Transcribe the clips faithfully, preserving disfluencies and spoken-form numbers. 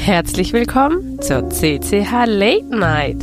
Herzlich willkommen zur C C H Late Night.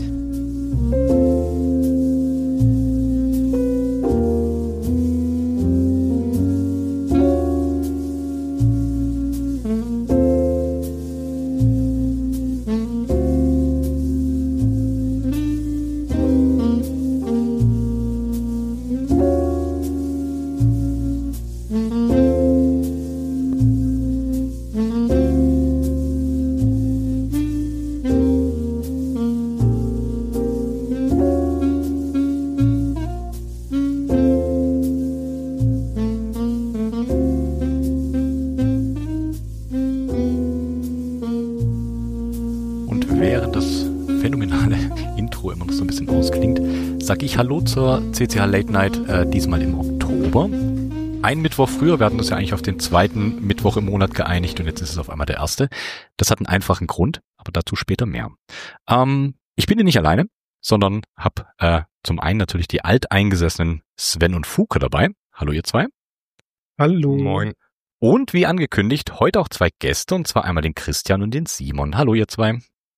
Sag ich Hallo zur C C H Late Night, äh, diesmal im Oktober. Ein Mittwoch früher, wir hatten uns ja eigentlich auf den zweiten Mittwoch im Monat geeinigt und jetzt ist es auf einmal der erste. Das hat einen einfachen Grund, aber dazu später mehr. Ähm, ich bin hier nicht alleine, sondern habe äh, zum einen natürlich die alteingesessenen Sven und Fuke dabei. Hallo ihr zwei. Hallo. Moin. Und wie angekündigt, heute auch zwei Gäste, und zwar einmal den Christian und den Simon. Hallo ihr zwei.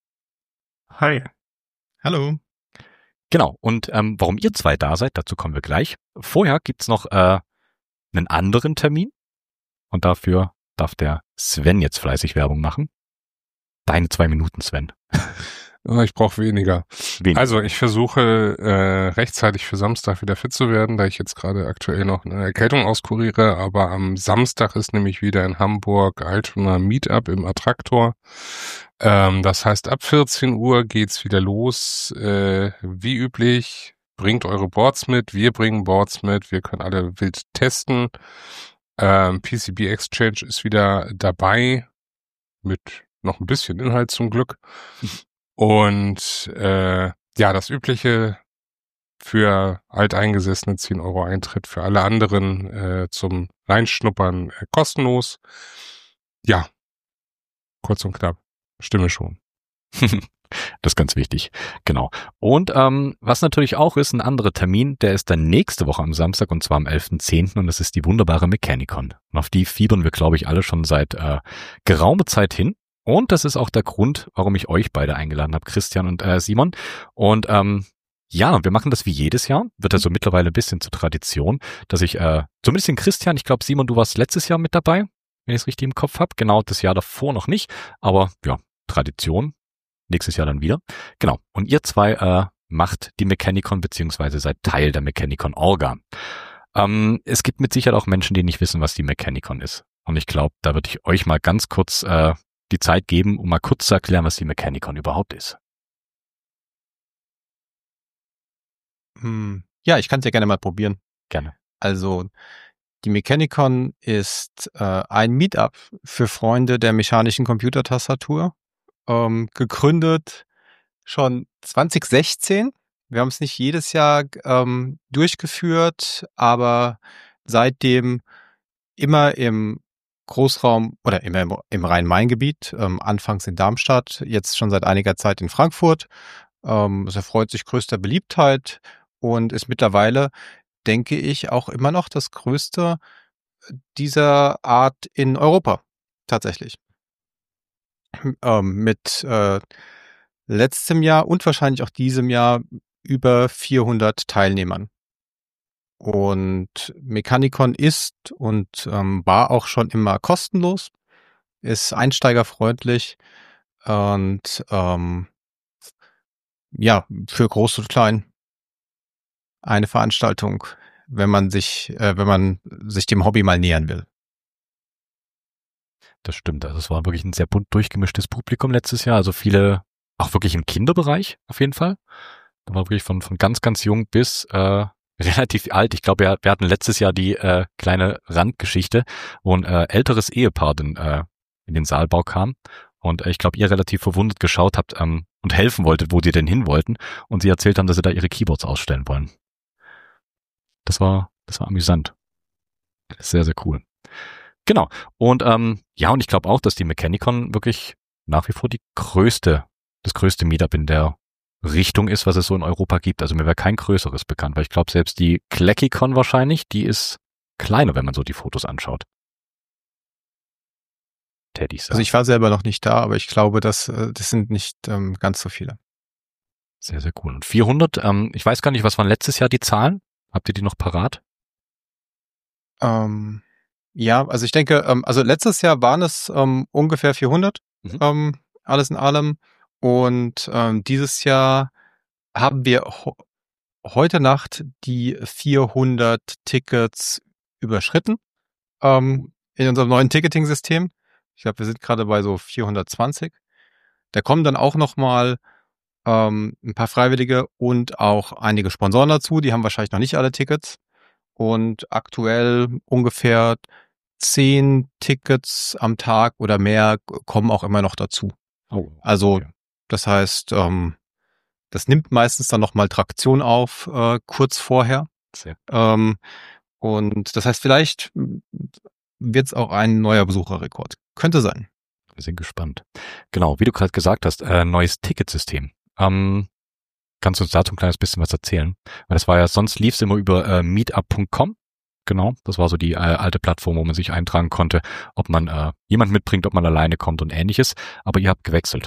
Hi. Hallo. Genau, und ähm, warum ihr zwei da seid, dazu kommen wir gleich. Vorher gibt's noch äh, einen anderen Termin und dafür darf der Sven jetzt fleißig Werbung machen. Deine zwei Minuten, Sven. Ich brauche weniger. Wenig. Also ich versuche äh, rechtzeitig für Samstag wieder fit zu werden, da ich jetzt gerade aktuell noch eine Erkältung auskuriere, aber am Samstag ist nämlich wieder in Hamburg Altona Meetup im Attraktor. Ähm, das heißt, ab vierzehn Uhr geht's wieder los. Äh, wie üblich, bringt eure Boards mit, wir bringen Boards mit, wir können alle wild testen. Ähm, P C B Exchange ist wieder dabei, mit noch ein bisschen Inhalt zum Glück. Und äh, ja, das Übliche für Alteingesessene zehn Euro Eintritt, für alle anderen äh, zum Reinschnuppern äh, kostenlos. Ja, kurz und knapp. Stimme schon. Das ist ganz wichtig, genau. Und ähm, was natürlich auch ist, ein anderer Termin, der ist dann nächste Woche am Samstag und zwar am elften zehnten und das ist die wunderbare Mechanicon. Und auf die fiebern wir, glaube ich, alle schon seit äh, geraumer Zeit hin. Und das ist auch der Grund, warum ich euch beide eingeladen habe, Christian und äh, Simon. Und ähm, ja, wir machen das wie jedes Jahr. Wird also mittlerweile ein bisschen zur Tradition, dass ich, äh, zumindest den Christian, ich glaube Simon, du warst letztes Jahr mit dabei, wenn ich es richtig im Kopf habe. Genau, das Jahr davor noch nicht. Aber ja, Tradition. Nächstes Jahr dann wieder. Genau. Und ihr zwei äh, macht die Mechanicon beziehungsweise seid Teil der Mechanicon Orga. Ähm, es gibt mit Sicherheit auch Menschen, die nicht wissen, was die Mechanicon ist. Und ich glaube, da würde ich euch mal ganz kurz äh, die Zeit geben, um mal kurz zu erklären, was die Mechanicon überhaupt ist. Hm, ja, ich kann es ja gerne mal probieren. Gerne. Also die Mechanicon ist äh, ein Meetup für Freunde der mechanischen Computertastatur, ähm, gegründet schon zwanzig sechzehn. Wir haben es nicht jedes Jahr ähm, durchgeführt, aber seitdem immer im Großraum oder immer im, im Rhein-Main-Gebiet, ähm, anfangs in Darmstadt, jetzt schon seit einiger Zeit in Frankfurt. Ähm, es erfreut sich größter Beliebtheit und ist mittlerweile, denke ich, auch immer noch das größte dieser Art in Europa, tatsächlich. Ähm, mit äh, letztem Jahr und wahrscheinlich auch diesem Jahr über vierhundert Teilnehmern. Und Mechanicon ist und ähm, war auch schon immer kostenlos, ist einsteigerfreundlich und ähm, ja, für groß und klein eine Veranstaltung, wenn man sich, äh, wenn man sich dem Hobby mal nähern will. Das stimmt. Also es war wirklich ein sehr bunt durchgemischtes Publikum letztes Jahr. Also viele, auch wirklich im Kinderbereich auf jeden Fall. Da war wirklich von von ganz, ganz jung bis äh, relativ alt. Ich glaube, wir, wir hatten letztes Jahr die äh, kleine Randgeschichte, wo ein äh, älteres Ehepaar dann, äh, in den Saalbau kam. Und äh, ich glaube, ihr relativ verwundert geschaut habt ähm, und helfen wolltet, wo die denn hin wollten. Und sie erzählt haben, dass sie da ihre Keyboards ausstellen wollen. Das war, das war amüsant. Sehr, sehr cool. Genau. Und ähm, ja, und ich glaube auch, dass die Mechanicon wirklich nach wie vor die größte, das größte Meetup in der Richtung ist, was es so in Europa gibt. Also mir wäre kein größeres bekannt, weil ich glaube, selbst die Kleckicon wahrscheinlich, die ist kleiner, wenn man so die Fotos anschaut. tätig sein. Also ich war selber noch nicht da, aber ich glaube, dass das sind nicht ähm, ganz so viele. Sehr, sehr cool. Und vierhundert, ähm, ich weiß gar nicht, was waren letztes Jahr die Zahlen? Habt ihr die noch parat? Ähm, ja, also ich denke, ähm, also letztes Jahr waren es ähm, ungefähr vierhundert, Mhm. ähm, alles in allem. Und ähm, dieses Jahr haben wir ho- heute Nacht die vierhundert Tickets überschritten ähm, in unserem neuen Ticketing-System. Ich glaube, wir sind gerade bei so vierhundertzwanzig. Da kommen dann auch nochmal ähm, ein paar Freiwillige und auch einige Sponsoren dazu. Die haben wahrscheinlich noch nicht alle Tickets. Und aktuell ungefähr zehn Tickets am Tag oder mehr kommen auch immer noch dazu. Oh, Also okay. das heißt, ähm, das nimmt meistens dann nochmal Traktion auf, äh, kurz vorher. Sehr. Ähm, und das heißt, vielleicht wird es auch ein neuer Besucherrekord. Könnte sein. Wir sind gespannt. Genau, wie du gerade gesagt hast, äh, neues Ticketsystem. Ähm, kannst du uns dazu ein kleines bisschen was erzählen? Weil das war ja, sonst lief es immer über äh, meetup punkt com. Genau, das war so die äh, alte Plattform, wo man sich eintragen konnte, ob man äh, jemand mitbringt, ob man alleine kommt und ähnliches. Aber ihr habt gewechselt.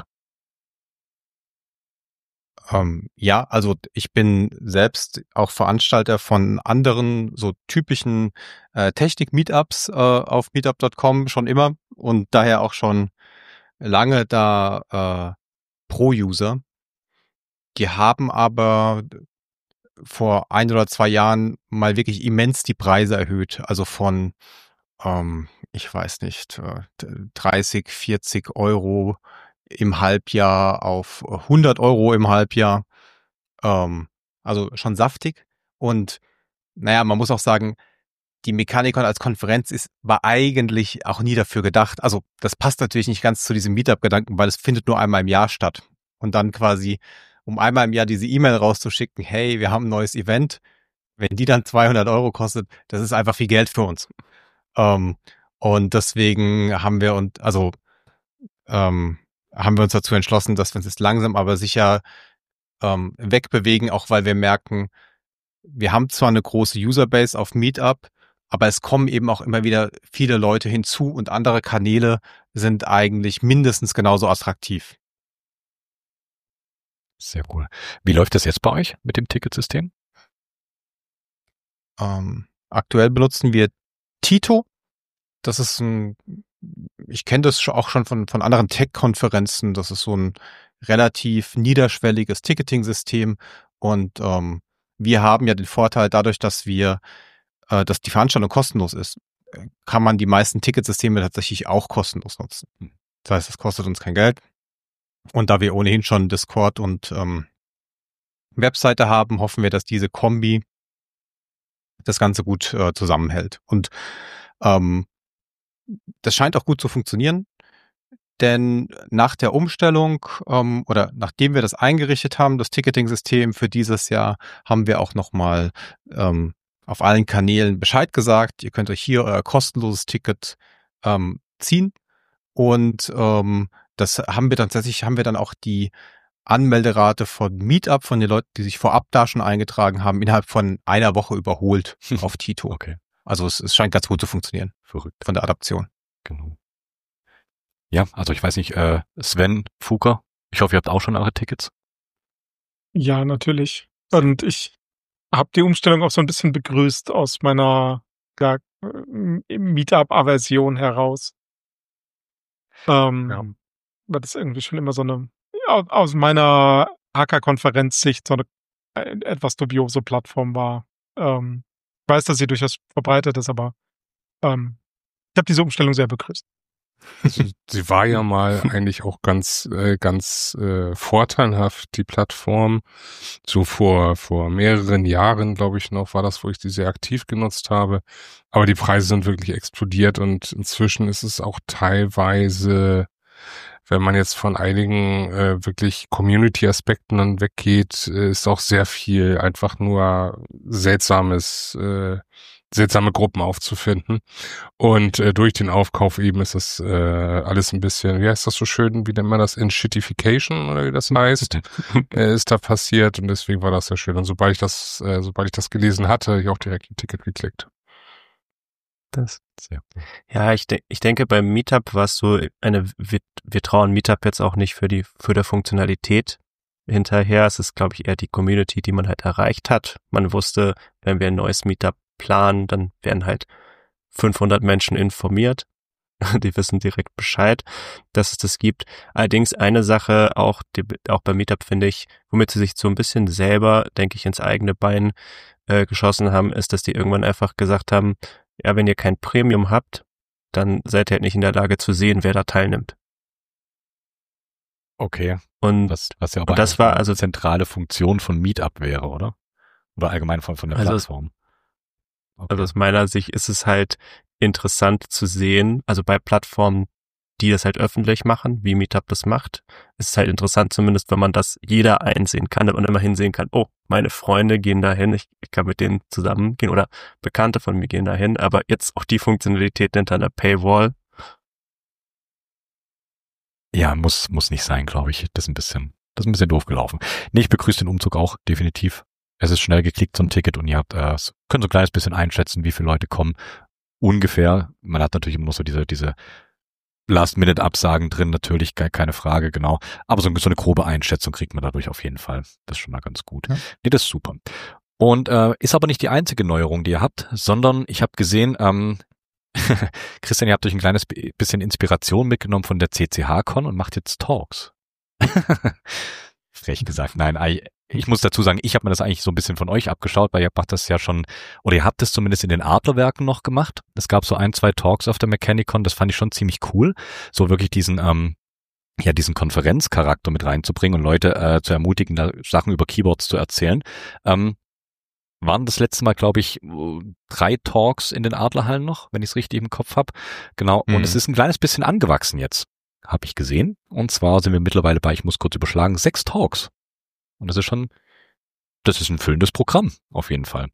Ähm, ja, also ich bin selbst auch Veranstalter von anderen so typischen äh, Technik-Meetups äh, auf meetup punkt com schon immer und daher auch schon lange da äh, Pro-User. Die haben aber vor ein oder zwei Jahren mal wirklich immens die Preise erhöht. Also von, ähm, ich weiß nicht, äh, dreißig, vierzig Euro im Halbjahr auf hundert Euro im Halbjahr. Ähm, also schon saftig. Und naja, man muss auch sagen, die Mechanikon als Konferenz ist, war eigentlich auch nie dafür gedacht. Also das passt natürlich nicht ganz zu diesem Meetup-Gedanken, weil es findet nur einmal im Jahr statt. Und dann quasi, um einmal im Jahr diese E-Mail rauszuschicken, hey, wir haben ein neues Event. Wenn die dann zweihundert Euro kostet, das ist einfach viel Geld für uns. Ähm, und deswegen haben wir uns, also ähm, haben wir uns dazu entschlossen, dass wir uns jetzt langsam aber sicher ähm, wegbewegen, auch weil wir merken, wir haben zwar eine große Userbase auf Meetup, aber es kommen eben auch immer wieder viele Leute hinzu und andere Kanäle sind eigentlich mindestens genauso attraktiv. Sehr cool. Wie läuft das jetzt bei euch mit dem Ticketsystem? Ähm, aktuell benutzen wir Tito. Das ist ein, ich kenne das auch schon von, von anderen Tech-Konferenzen. Das ist so ein relativ niederschwelliges Ticketing-System. Und ähm, wir haben ja den Vorteil, dadurch, dass wir, äh, dass die Veranstaltung kostenlos ist, kann man die meisten Ticketsysteme tatsächlich auch kostenlos nutzen. Das heißt, es kostet uns kein Geld. Und da wir ohnehin schon Discord und ähm, Webseite haben, hoffen wir, dass diese Kombi das Ganze gut äh, zusammenhält. Und ähm, das scheint auch gut zu funktionieren, denn nach der Umstellung ähm, oder nachdem wir das eingerichtet haben, das Ticketing-System für dieses Jahr, haben wir auch nochmal ähm, auf allen Kanälen Bescheid gesagt. Ihr könnt euch hier euer kostenloses Ticket ähm, ziehen und ähm, das haben wir dann tatsächlich, haben wir dann auch die Anmelderate von Meetup, von den Leuten, die sich vorab da schon eingetragen haben, innerhalb von einer Woche überholt auf Tito. Okay. Also es, es scheint ganz gut zu funktionieren. Verrückt. Von der Adaption. Genau. Ja, also ich weiß nicht, äh, Sven, Fuker, ich hoffe, ihr habt auch schon eure Tickets. Ja, natürlich. Und ich habe die Umstellung auch so ein bisschen begrüßt aus meiner ja, Meetup-Aversion heraus. Ähm, Ja. weil das irgendwie schon immer so eine, ja, aus meiner Hacker-Konferenz-Sicht so eine äh, etwas dubiose Plattform war. Ähm, ich weiß, dass sie durchaus verbreitet ist, aber ähm, ich habe diese Umstellung sehr begrüßt. Also, sie war ja mal eigentlich auch ganz, äh, ganz äh, vorteilhaft, die Plattform. So vor vor mehreren Jahren, glaube ich noch, war das, wo ich die sehr aktiv genutzt habe. Aber die Preise sind wirklich explodiert und inzwischen ist es auch teilweise, wenn man jetzt von einigen äh, wirklich Community-Aspekten dann weggeht, äh, ist auch sehr viel einfach nur seltsames, äh, seltsame Gruppen aufzufinden. Und äh, durch den Aufkauf eben ist das äh, alles ein bisschen, wie heißt das so schön, wie nennt man das, Inshitification oder wie das heißt, äh, ist da passiert und deswegen war das sehr schön. Und sobald ich das, äh, sobald ich das gelesen hatte, habe ich auch direkt ein Ticket geklickt. Das, Sehr cool. ja, ich, de- ich denke, beim Meetup war es so eine, wir, wir trauen Meetup jetzt auch nicht für die, für der Funktionalität hinterher. Es ist, glaube ich, eher die Community, die man halt erreicht hat. Man wusste, wenn wir ein neues Meetup planen, dann werden halt fünfhundert Menschen informiert. Die wissen direkt Bescheid, dass es das gibt. Allerdings eine Sache auch, die, auch beim Meetup finde ich, womit sie sich so ein bisschen selber, denke ich, ins eigene Bein äh, geschossen haben, ist, dass die irgendwann einfach gesagt haben, ja, wenn ihr kein Premium habt, dann seid ihr halt nicht in der Lage zu sehen, wer da teilnimmt. Okay. Und Was, was ja aber und das eigentlich war eine also- zentrale Funktion von Meetup wäre, oder? Oder allgemein von, von der Also es- Plattform. Okay. Also aus meiner Sicht ist es halt interessant zu sehen, also bei Plattformen, die das halt öffentlich machen, wie Meetup das macht, ist es halt interessant zumindest, wenn man das jeder einsehen kann und immer hinsehen kann, oh, meine Freunde gehen dahin, ich, ich kann mit denen zusammengehen oder Bekannte von mir gehen dahin, aber jetzt auch die Funktionalität hinter einer Paywall. Ja, muss, muss nicht sein, glaube ich. Das ist ein bisschen, das ist ein bisschen doof gelaufen. Nee, ich begrüße den Umzug auch, definitiv. Es ist schnell geklickt, so ein Ticket, und ihr habt, äh, könnt so ein kleines bisschen einschätzen, wie viele Leute kommen. Ungefähr. Man hat natürlich immer noch so diese, diese Last-Minute-Absagen drin, natürlich, keine Frage, genau. Aber so, so eine grobe Einschätzung kriegt man dadurch auf jeden Fall. Das ist schon mal ganz gut. Ja. Nee, das ist super. Und äh, ist aber nicht die einzige Neuerung, die ihr habt, sondern ich habe gesehen, ähm, Christian, ihr habt euch ein kleines bisschen Inspiration mitgenommen von der C C H-Con und macht jetzt Talks. Frech gesagt. Nein, ich muss dazu sagen, ich habe mir das eigentlich so ein bisschen von euch abgeschaut, weil ihr macht das ja schon, oder ihr habt es zumindest in den Adlerwerken noch gemacht. Es gab so ein, zwei Talks auf der Mechanicon, das fand ich schon ziemlich cool. So wirklich diesen, ähm, ja, diesen Konferenzcharakter mit reinzubringen und Leute äh, zu ermutigen, da Sachen über Keyboards zu erzählen. Ähm, waren das letzte Mal, glaube ich, drei Talks in den Adlerhallen noch, wenn ich es richtig im Kopf habe. Genau. Und Mhm. es ist ein kleines bisschen angewachsen jetzt, habe ich gesehen. Und zwar sind wir mittlerweile bei, ich muss kurz überschlagen, sechs Talks. Und das ist schon, das ist ein füllendes Programm, auf jeden Fall.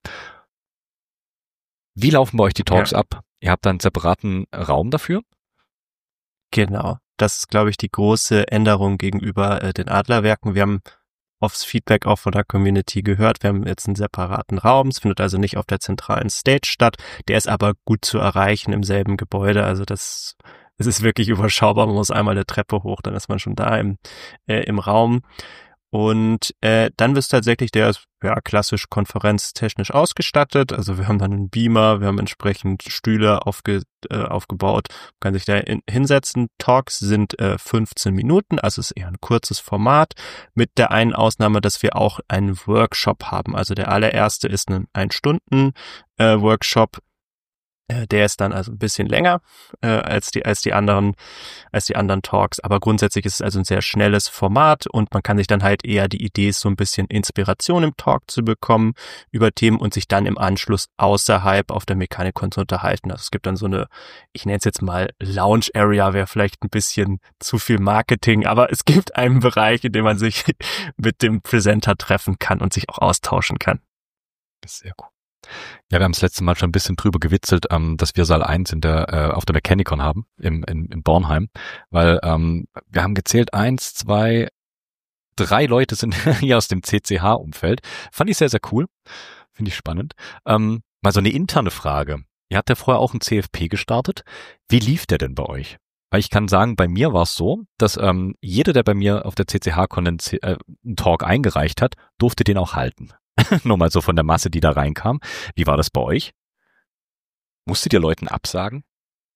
Wie laufen bei euch die Talks Ja. ab? Ihr habt da einen separaten Raum dafür? Genau. Das ist, glaube ich, die große Änderung gegenüber äh, den Adlerwerken. Wir haben aufs Feedback auch von der Community gehört. Wir haben jetzt einen separaten Raum. Es findet also nicht auf der zentralen Stage statt. Der ist aber gut zu erreichen im selben Gebäude. Also das, es ist wirklich überschaubar. Man muss einmal eine Treppe hoch, dann ist man schon da im, äh, im Raum. Und äh, dann ist tatsächlich der ist, ja, klassisch konferenztechnisch ausgestattet. Also wir haben dann einen Beamer, wir haben entsprechend Stühle aufge, äh, aufgebaut, man kann sich da in, hinsetzen. Talks sind äh, fünfzehn Minuten, also es ist eher ein kurzes Format, mit der einen Ausnahme, dass wir auch einen Workshop haben. Also der allererste ist ein Ein-Stunden-Workshop. Äh, der ist dann also ein bisschen länger äh, als die als die anderen als die anderen Talks, aber grundsätzlich ist es also ein sehr schnelles Format und man kann sich dann halt eher die Idee ist, so ein bisschen Inspiration im Talk zu bekommen über Themen und sich dann im Anschluss außerhalb auf der Mechanicon zu unterhalten. Also es gibt dann so eine, ich nenne es jetzt mal Lounge Area, wäre vielleicht ein bisschen zu viel Marketing, aber es gibt einen Bereich, in dem man sich mit dem Presenter treffen kann und sich auch austauschen kann. Das ist sehr cool. Ja, wir haben das letzte Mal schon ein bisschen drüber gewitzelt, ähm, dass wir Saal eins in der, äh, auf der Mechanicon haben, im, in, in Bornheim, weil ähm, wir haben gezählt, eins, zwei, drei Leute sind hier aus dem C C H-Umfeld. Fand ich sehr, sehr cool. Finde ich spannend. Ähm, mal so eine interne Frage. Ihr habt ja vorher auch einen C F P gestartet. Wie lief der denn bei euch? Weil ich kann sagen, bei mir war es so, dass ähm, jeder, der bei mir auf der C C H-Con einen, äh, einen Talk eingereicht hat, durfte den auch halten. Nur mal so von der Masse, die da reinkam. Wie war das bei euch? Musstet ihr Leuten absagen?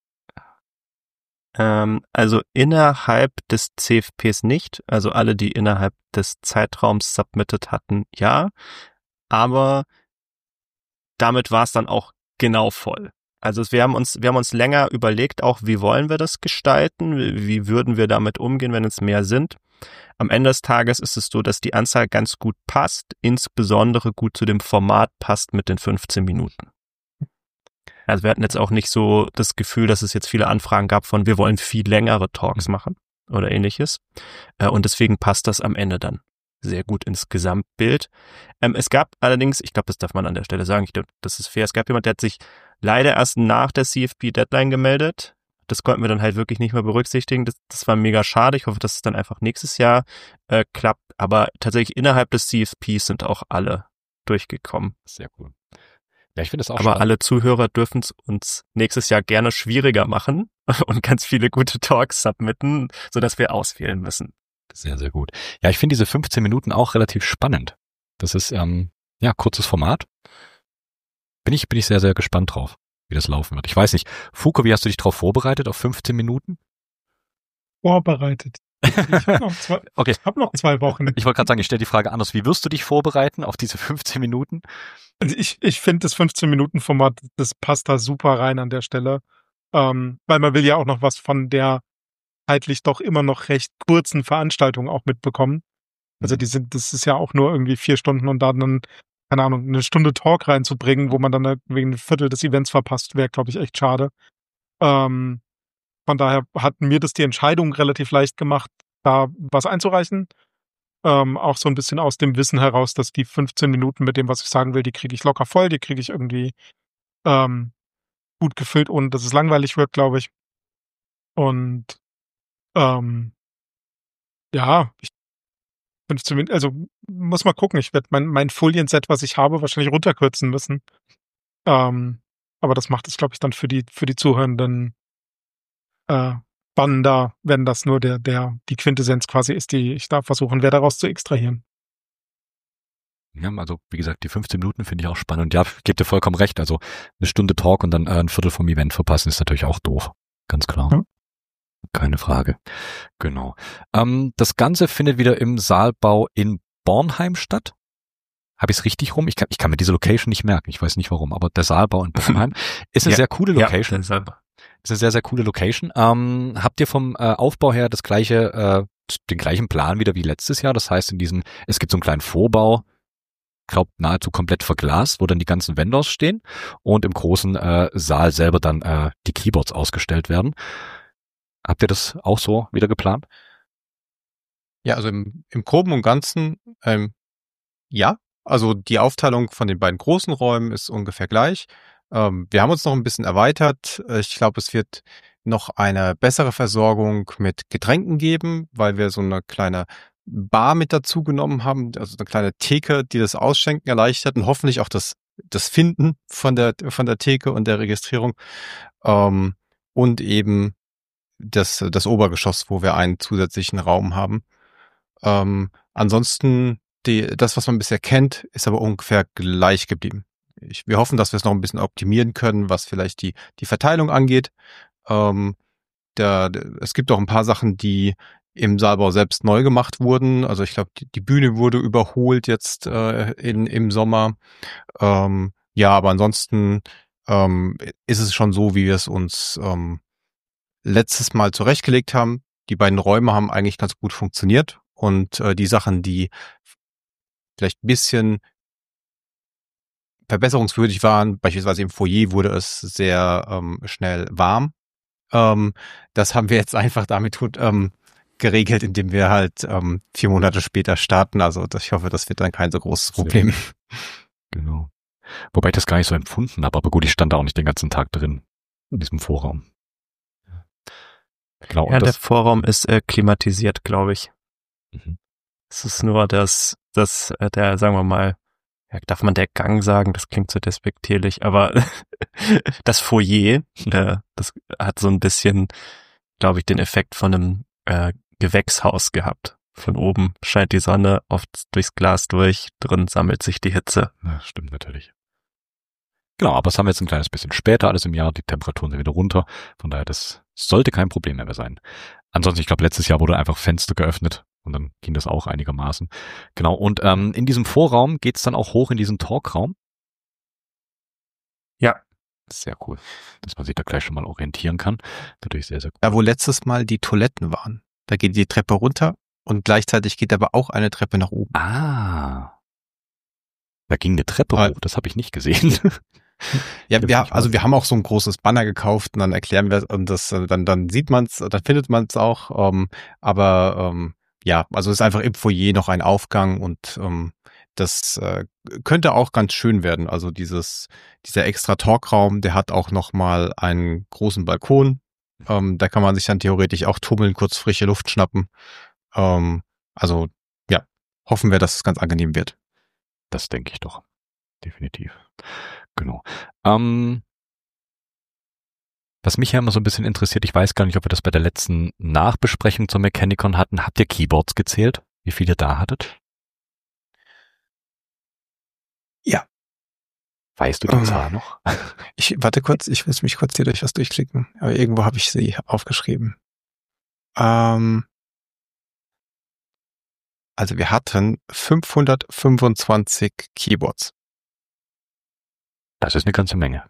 Ähm, also innerhalb des C F Ps nicht. Also alle, die innerhalb des Zeitraums submitted hatten, ja. Aber damit war es dann auch genau voll. Also wir haben uns, wir haben uns länger überlegt, auch wie wollen wir das gestalten? Wie, wie würden wir damit umgehen, wenn es mehr sind? Am Ende des Tages ist es so, dass die Anzahl ganz gut passt, insbesondere gut zu dem Format passt mit den fünfzehn Minuten. Also wir hatten jetzt auch nicht so das Gefühl, dass es jetzt viele Anfragen gab von, wir wollen viel längere Talks machen oder ähnliches. Und deswegen passt das am Ende dann sehr gut ins Gesamtbild. Es gab allerdings, ich glaube, das darf man an der Stelle sagen, ich glaube, das ist fair, es gab jemand, der hat sich leider erst nach der C F P-Deadline gemeldet. Das konnten wir dann halt wirklich nicht mehr berücksichtigen. Das, das war mega schade. Ich hoffe, dass es dann einfach nächstes Jahr äh, klappt. Aber tatsächlich innerhalb des C F Ps sind auch alle durchgekommen. Sehr cool. Ja, ich finde es auch Aber spannend. alle Zuhörer dürfen es uns nächstes Jahr gerne schwieriger machen und ganz viele gute Talks submitten, sodass wir auswählen müssen. Sehr, sehr gut. Ja, ich finde diese fünfzehn Minuten auch relativ spannend. Das ist, ähm, ja, kurzes Format. Bin ich, bin ich sehr, sehr gespannt drauf, wie das laufen wird. Ich weiß nicht, Fuko, wie hast du dich drauf vorbereitet auf fünfzehn Minuten? Vorbereitet. Ich habe noch, zwei- Okay. ich hab noch zwei Wochen. Ich wollte gerade sagen, ich stelle die Frage anders. Wie wirst du dich vorbereiten auf diese fünfzehn Minuten? Also ich, ich finde das fünfzehn-Minuten-Format, das passt da super rein an der Stelle. Ähm, weil man will ja auch noch was von der zeitlich doch immer noch recht kurzen Veranstaltung auch mitbekommen. Also die sind, das ist ja auch nur irgendwie vier Stunden und dann, keine Ahnung, eine Stunde Talk reinzubringen, wo man dann wegen ein Viertel des Events verpasst, wäre, glaube ich, echt schade. Ähm, von daher hat mir das die Entscheidung relativ leicht gemacht, da was einzureichen. Ähm, auch so ein bisschen aus dem Wissen heraus, dass die fünfzehn Minuten mit dem, was ich sagen will, die kriege ich locker voll, die kriege ich irgendwie ähm, gut gefüllt, ohne dass es langweilig wird, glaube ich. Und ähm, ja, ich fünfzehn Minuten, also muss mal gucken. Ich werde mein, mein Folienset, was ich habe, wahrscheinlich runterkürzen müssen. Ähm, aber das macht es, glaube ich, dann für die, für die Zuhörenden äh, spannender, wenn das nur der, der, die Quintessenz quasi ist, die ich da versuchen werde, daraus zu extrahieren. Ja, also wie gesagt, die fünfzehn Minuten finde ich auch spannend. Und ja, ich gebe dir vollkommen recht. Also eine Stunde Talk und dann äh, ein Viertel vom Event verpassen ist natürlich auch doof. Ganz klar. Ja. Keine Frage. Genau. Ähm, das Ganze findet wieder im Saalbau in Bornheim statt. Habe ich es richtig rum? Ich kann, ich kann mir diese Location nicht merken. Ich weiß nicht warum, aber der Saalbau in Bornheim ist eine Ja. sehr coole Location. Ja, selber. Ist eine sehr, sehr coole Location. Ähm, habt ihr vom äh, Aufbau her das gleiche, äh, den gleichen Plan wieder wie letztes Jahr? Das heißt, in diesem, es gibt so einen kleinen Vorbau, glaube nahezu komplett verglast, wo dann die ganzen Vendors stehen und im großen äh, Saal selber dann äh, die Keyboards ausgestellt werden. Habt ihr das auch so wieder geplant? Ja, also im, im Groben und Ganzen, ähm, ja. Also die Aufteilung von den beiden großen Räumen ist ungefähr gleich. Ähm, wir haben uns noch ein bisschen erweitert. Ich glaube, es wird noch eine bessere Versorgung mit Getränken geben, weil wir so eine kleine Bar mit dazu genommen haben, also eine kleine Theke, die das Ausschenken erleichtert und hoffentlich auch das, das Finden von der, von der Theke und der Registrierung. Ähm, und eben das, das Obergeschoss, wo wir einen zusätzlichen Raum haben. Ähm, ansonsten, die, das, was man bisher kennt, ist aber ungefähr gleich geblieben. Ich, wir hoffen, dass wir es noch ein bisschen optimieren können, was vielleicht die, die Verteilung angeht. Ähm, der, der, es gibt auch ein paar Sachen, die im Saalbau selbst neu gemacht wurden. Also ich glaube, die, die Bühne wurde überholt jetzt äh, in, im Sommer. Ähm, ja, aber ansonsten ähm, ist es schon so, wie wir es uns ähm, letztes Mal zurechtgelegt haben. Die beiden Räume haben eigentlich ganz gut funktioniert und äh, die Sachen, die vielleicht ein bisschen verbesserungswürdig waren, beispielsweise im Foyer wurde es sehr ähm, schnell warm. Ähm, das haben wir jetzt einfach damit ähm, geregelt, indem wir halt ähm, vier Monate später starten. Also das, ich hoffe, das wird dann kein so großes Problem. Genau. Wobei ich das gar nicht so empfunden habe, aber gut, ich stand da auch nicht den ganzen Tag drin in diesem Vorraum. Genau. Ja, und der das, Vorraum ist äh, klimatisiert, glaube ich. Mhm. Es ist nur das, das, äh, der, sagen wir mal, ja, darf man der Gang sagen? Das klingt so despektierlich, aber das Foyer, äh, das hat so ein bisschen, glaube ich, den Effekt von einem äh, Gewächshaus gehabt. Von oben scheint die Sonne oft durchs Glas durch, drin sammelt sich die Hitze. Ja, stimmt natürlich. Genau, aber das haben wir jetzt ein kleines bisschen später alles im Jahr. Die Temperaturen sind wieder runter. Von daher, das sollte kein Problem mehr sein. Ansonsten, ich glaube, letztes Jahr wurde einfach Fenster geöffnet und dann ging das auch einigermaßen. Genau, und ähm, in diesem Vorraum geht's dann auch hoch in diesen Talkraum. Ja. Sehr cool, dass man sich da gleich schon mal orientieren kann. Natürlich sehr, sehr cool. Da, wo letztes Mal die Toiletten waren, da geht die Treppe runter und gleichzeitig geht aber auch eine Treppe nach oben. Ah. Da ging eine Treppe Ah. hoch, das habe ich nicht gesehen. Ja, Das wir, nicht also wahr. wir haben auch so ein großes Banner gekauft und dann erklären wir und das, äh, dann, dann sieht man's, dann findet man's auch. Ähm, aber ähm, ja, also es ist einfach im Foyer noch ein Aufgang und ähm, das äh, könnte auch ganz schön werden. Also dieses, dieser extra Talkraum, der hat auch noch mal einen großen Balkon. Ähm, da kann man sich dann theoretisch auch tummeln, kurz frische Luft schnappen. Ähm, also ja, hoffen wir, dass es ganz angenehm wird. Das denke ich doch. Definitiv. Genau. Ähm, was mich ja immer so ein bisschen interessiert, ich weiß gar nicht, ob wir das bei der letzten Nachbesprechung zur Mechanicon hatten. Habt ihr Keyboards gezählt? Wie viele ihr da hattet? Ja. Weißt du die Ähm, Zahl noch? Ich warte kurz, ich muss mich kurz hier durch was durchklicken. Aber irgendwo habe ich sie aufgeschrieben. Ähm, also wir hatten fünfhundertfünfundzwanzig Keyboards. Das ist eine ganze Menge.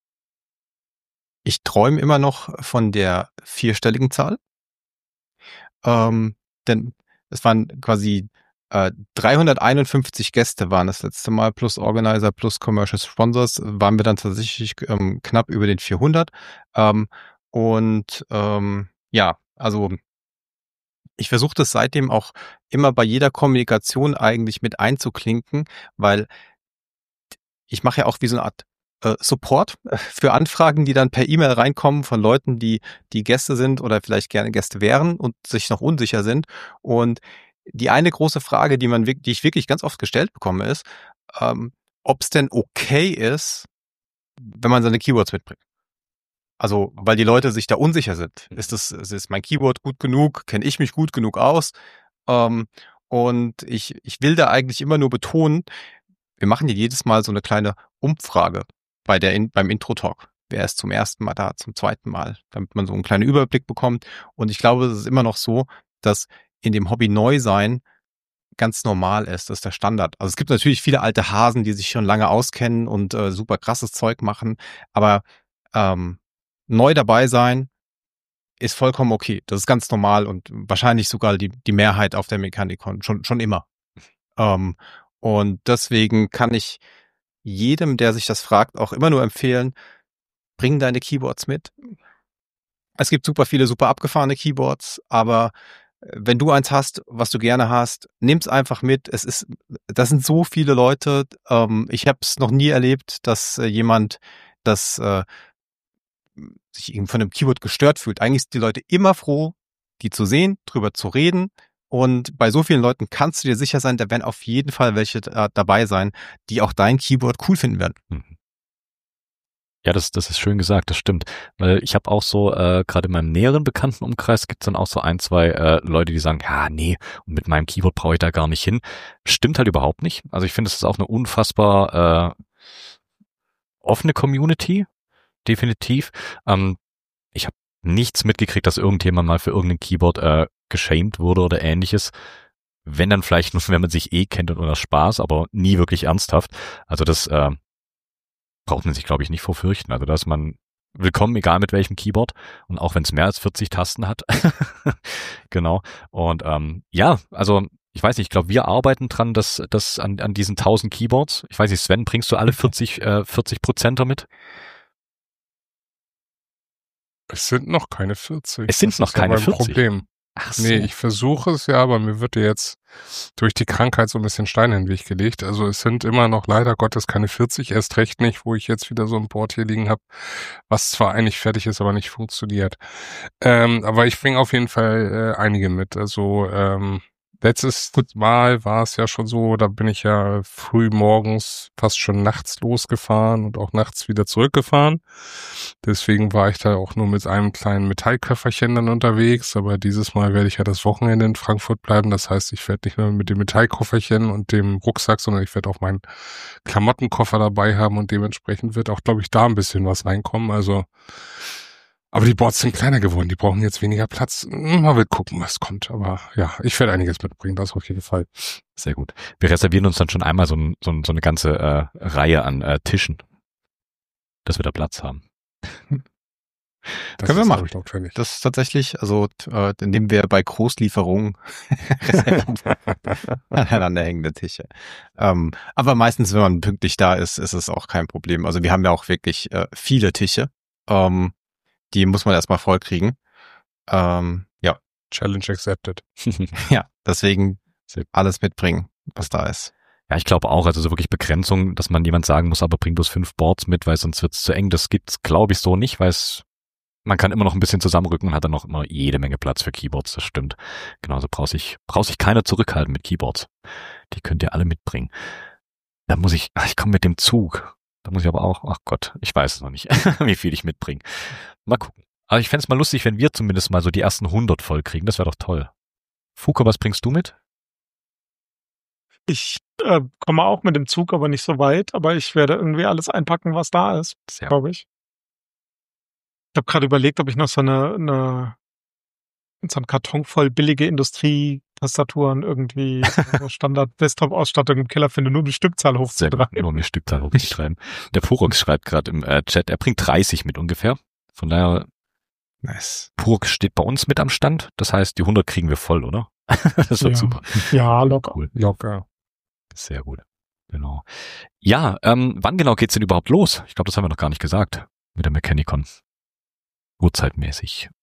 Ich träume immer noch von der vierstelligen Zahl. Ähm, denn es waren quasi äh, dreihunderteinundfünfzig Gäste waren das letzte Mal, plus Organizer, plus Commercial Sponsors, waren wir dann tatsächlich ähm, knapp über den vierhundert. Ähm, und ähm, ja, also ich versuche das seitdem auch immer bei jeder Kommunikation eigentlich mit einzuklinken, weil ich mache ja auch wie so eine Art äh, Support für Anfragen, die dann per E-Mail reinkommen von Leuten, die die Gäste sind oder vielleicht gerne Gäste wären und sich noch unsicher sind. Und die eine große Frage, die man, wirk- die ich wirklich ganz oft gestellt bekomme, ist, ähm, ob es denn okay ist, wenn man seine Keywords mitbringt. Also, weil die Leute sich da unsicher sind. Ist das, ist mein Keyword gut genug? Kenne ich mich gut genug aus? Ähm, und ich, ich will da eigentlich immer nur betonen, wir machen hier jedes Mal so eine kleine Umfrage bei der in, beim Intro-Talk. Wer ist zum ersten Mal da, zum zweiten Mal, damit man so einen kleinen Überblick bekommt. Und ich glaube, es ist immer noch so, dass in dem Hobby Neusein ganz normal ist. Das ist der Standard. Also es gibt natürlich viele alte Hasen, die sich schon lange auskennen und äh, super krasses Zeug machen. Aber ähm, neu dabei sein ist vollkommen okay. Das ist ganz normal und wahrscheinlich sogar die, die Mehrheit auf der Mechanicon. Schon, schon immer. Ähm, und deswegen kann ich jedem, der sich das fragt, auch immer nur empfehlen, bring deine Keyboards mit. Es gibt super viele super abgefahrene Keyboards, aber wenn du eins hast, was du gerne hast, nimm's einfach mit. Es ist, das sind so viele Leute. Ähm, ich habe es noch nie erlebt, dass äh, jemand, das äh, sich eben von einem Keyword gestört fühlt. Eigentlich sind die Leute immer froh, die zu sehen, drüber zu reden. Und bei so vielen Leuten kannst du dir sicher sein, da werden auf jeden Fall welche äh, dabei sein, die auch dein Keyword cool finden werden. Mhm. Ja, das, das ist schön gesagt, das stimmt. Weil ich habe auch so, äh, gerade in meinem näheren Bekanntenumkreis gibt's dann auch so ein, zwei äh, Leute, die sagen, ja, nee, mit meinem Keyword brauche ich da gar nicht hin. Stimmt halt überhaupt nicht. Also ich finde, es ist auch eine unfassbar äh, offene Community, definitiv. Ähm, ich habe nichts mitgekriegt, dass irgendjemand mal für irgendein Keyboard äh, geshamed wurde oder ähnliches. Wenn dann vielleicht nur, wenn man sich eh kennt und oder Spaß, aber nie wirklich ernsthaft. Also das äh, braucht man sich, glaube ich, nicht vor fürchten. Also da ist man willkommen, egal mit welchem Keyboard und auch wenn es mehr als vierzig Tasten hat. Genau. Und ähm, ja, also ich weiß nicht, ich glaube, wir arbeiten dran, dass dass an, an diesen tausend Keyboards. Ich weiß nicht, Sven, bringst du alle vierzig, äh, vierzig Prozenter mit? Es sind noch keine vierzig. Es sind Das noch ist ja keine mein vierzig. Problem. Ach so. Nee, ich versuche es ja, aber mir wird ja jetzt durch die Krankheit so ein bisschen Stein in den Weg gelegt. Also es sind immer noch leider Gottes keine vierzig, erst recht nicht, wo ich jetzt wieder so ein Board hier liegen habe, was zwar eigentlich fertig ist, aber nicht funktioniert. Ähm, aber ich bringe auf jeden Fall äh, einige mit. Also ähm, letztes Mal war es ja schon so, da bin ich ja früh morgens fast schon nachts losgefahren und auch nachts wieder zurückgefahren. Deswegen war ich da auch nur mit einem kleinen Metallköfferchen dann unterwegs. Aber dieses Mal werde ich ja das Wochenende in Frankfurt bleiben. Das heißt, ich werde nicht nur mit dem Metallköfferchen und dem Rucksack, sondern ich werde auch meinen Klamottenkoffer dabei haben und dementsprechend wird auch, glaube ich, da ein bisschen was reinkommen. Also, aber die Boards sind kleiner geworden. Die brauchen jetzt weniger Platz. Mal will gucken, was kommt. Aber ja, ich werde einiges mitbringen. Das auf jeden Fall. Sehr gut. Wir reservieren uns dann schon einmal so, ein, so, ein, so eine ganze äh, Reihe an äh, Tischen, dass wir da Platz haben. Das Können wir ist, machen. glaub ich, notwendig. Das ist tatsächlich, also äh, nehmen wir bei Großlieferungen aneinander hängende Tische. Ähm, aber meistens, wenn man pünktlich da ist, ist es auch kein Problem. Also wir haben ja auch wirklich äh, viele Tische. Ähm, die muss man erstmal vollkriegen. Ähm, ja. Challenge accepted. Ja, deswegen alles mitbringen, was da ist. Ja, ich glaube auch, also so wirklich Begrenzung, dass man jemand sagen muss, aber bring bloß fünf Boards mit, weil sonst wird's zu eng. Das gibt's, glaube ich, so nicht, weil es, man kann immer noch ein bisschen zusammenrücken und hat dann noch immer jede Menge Platz für Keyboards, das stimmt. Genauso braucht sich, braucht sich keiner zurückhalten mit Keyboards. Die könnt ihr alle mitbringen. Da muss ich, ach, ich komme mit dem Zug. Da muss ich aber auch, ach Gott, ich weiß es noch nicht, wie viel ich mitbringe. Mal gucken. Aber ich fände es mal lustig, wenn wir zumindest mal so die ersten hundert voll kriegen. Das wäre doch toll. Fuko, was bringst du mit? Ich äh, komme auch mit dem Zug, aber nicht so weit. Aber ich werde irgendwie alles einpacken, was da ist, Sehr glaube ich. Ich habe gerade überlegt, ob ich noch so eine, eine so einen Karton voll billige Industrietastaturen irgendwie so Standard-Desktop-Ausstattung im Keller finde, nur die Stückzahl Sehr gut, hochzutreiben. nur eine Stückzahl hochzutreiben. Der Furox schreibt gerade im äh, Chat, er bringt dreißig mit ungefähr. Von daher, Nice. Furox steht bei uns mit am Stand. Das heißt, die hundert kriegen wir voll, oder? Das wird Ja. super. Ja, locker. Cool. Locker. Sehr gut. Genau. Ja, ähm, wann genau geht's denn überhaupt los? Ich glaube, das haben wir noch gar nicht gesagt mit der Mechanicon. Uhrzeitmäßig.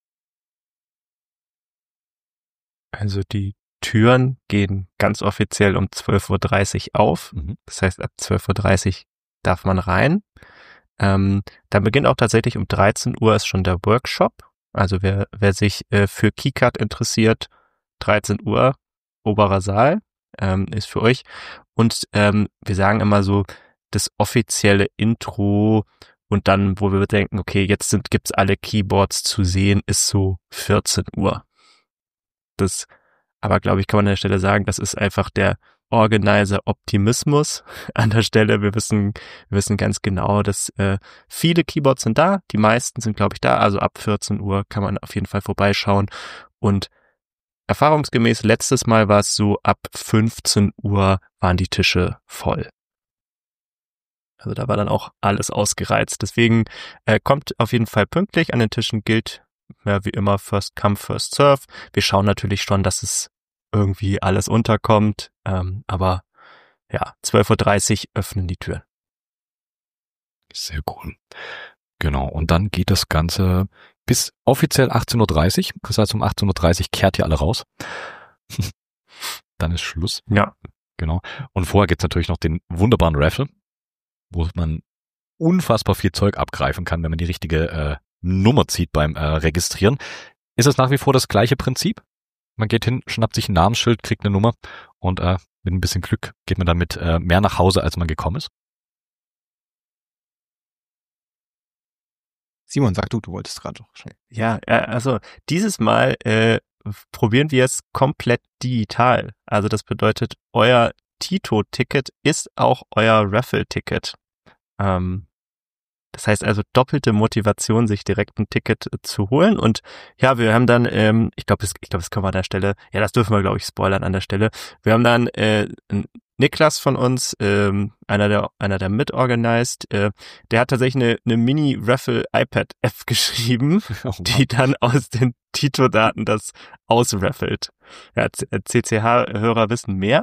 Also die Türen gehen ganz offiziell um zwölf Uhr dreißig auf. Mhm. Das heißt, ab zwölf Uhr dreißig darf man rein. Ähm, dann beginnt auch tatsächlich um dreizehn Uhr ist schon der Workshop. Also wer, wer sich äh, für KeyCard interessiert, dreizehn Uhr, oberer Saal, ähm, ist für euch. Und ähm, wir sagen immer so, das offizielle Intro und dann, wo wir denken, okay, jetzt sind gibt's alle Keyboards zu sehen, ist so vierzehn Uhr. Das, aber glaube ich, kann man an der Stelle sagen, das ist einfach der Organizer-Optimismus an der Stelle. Wir wissen, wir wissen ganz genau, dass äh, viele Keyboards sind da, die meisten sind, glaube ich, da. Also ab vierzehn Uhr kann man auf jeden Fall vorbeischauen. Und erfahrungsgemäß letztes Mal war es so, ab fünfzehn Uhr waren die Tische voll. Also da war dann auch alles ausgereizt. Deswegen äh, kommt auf jeden Fall pünktlich. An den Tischen gilt ja, wie immer First Come, First Serve. Wir schauen natürlich schon, dass es irgendwie alles unterkommt. Ähm, aber ja, zwölf Uhr dreißig öffnen die Türen. Sehr cool. Genau. Und dann geht das Ganze bis offiziell achtzehn Uhr dreißig. Das heißt, um achtzehn Uhr dreißig kehrt ihr alle raus. Dann ist Schluss. Ja. Genau. Und vorher gibt's natürlich noch den wunderbaren Raffle, wo man unfassbar viel Zeug abgreifen kann, wenn man die richtige äh, Nummer zieht beim äh, Registrieren. Ist es nach wie vor das gleiche Prinzip? Man geht hin, schnappt sich ein Namensschild, kriegt eine Nummer und äh, mit ein bisschen Glück geht man damit äh, mehr nach Hause, als man gekommen ist. Simon, sag du, du wolltest gerade doch schon. Ja, äh, also dieses Mal äh, probieren wir es komplett digital. Also das bedeutet, euer Tito-Ticket ist auch euer Raffle-Ticket. Ähm, das heißt also doppelte Motivation, sich direkt ein Ticket äh, zu holen. Und ja, wir haben dann, ähm, ich glaube, das, ich glaube, das können wir an der Stelle, ja, das dürfen wir, glaube ich, spoilern an der Stelle. Wir haben dann äh, Niklas von uns, ähm, einer der einer der mitorganized, äh, der hat tatsächlich eine, eine Mini-Raffle-iPad-App geschrieben, Oh, die dann aus den Tito-Daten das ausraffelt. Ja, C C H-Hörer wissen mehr.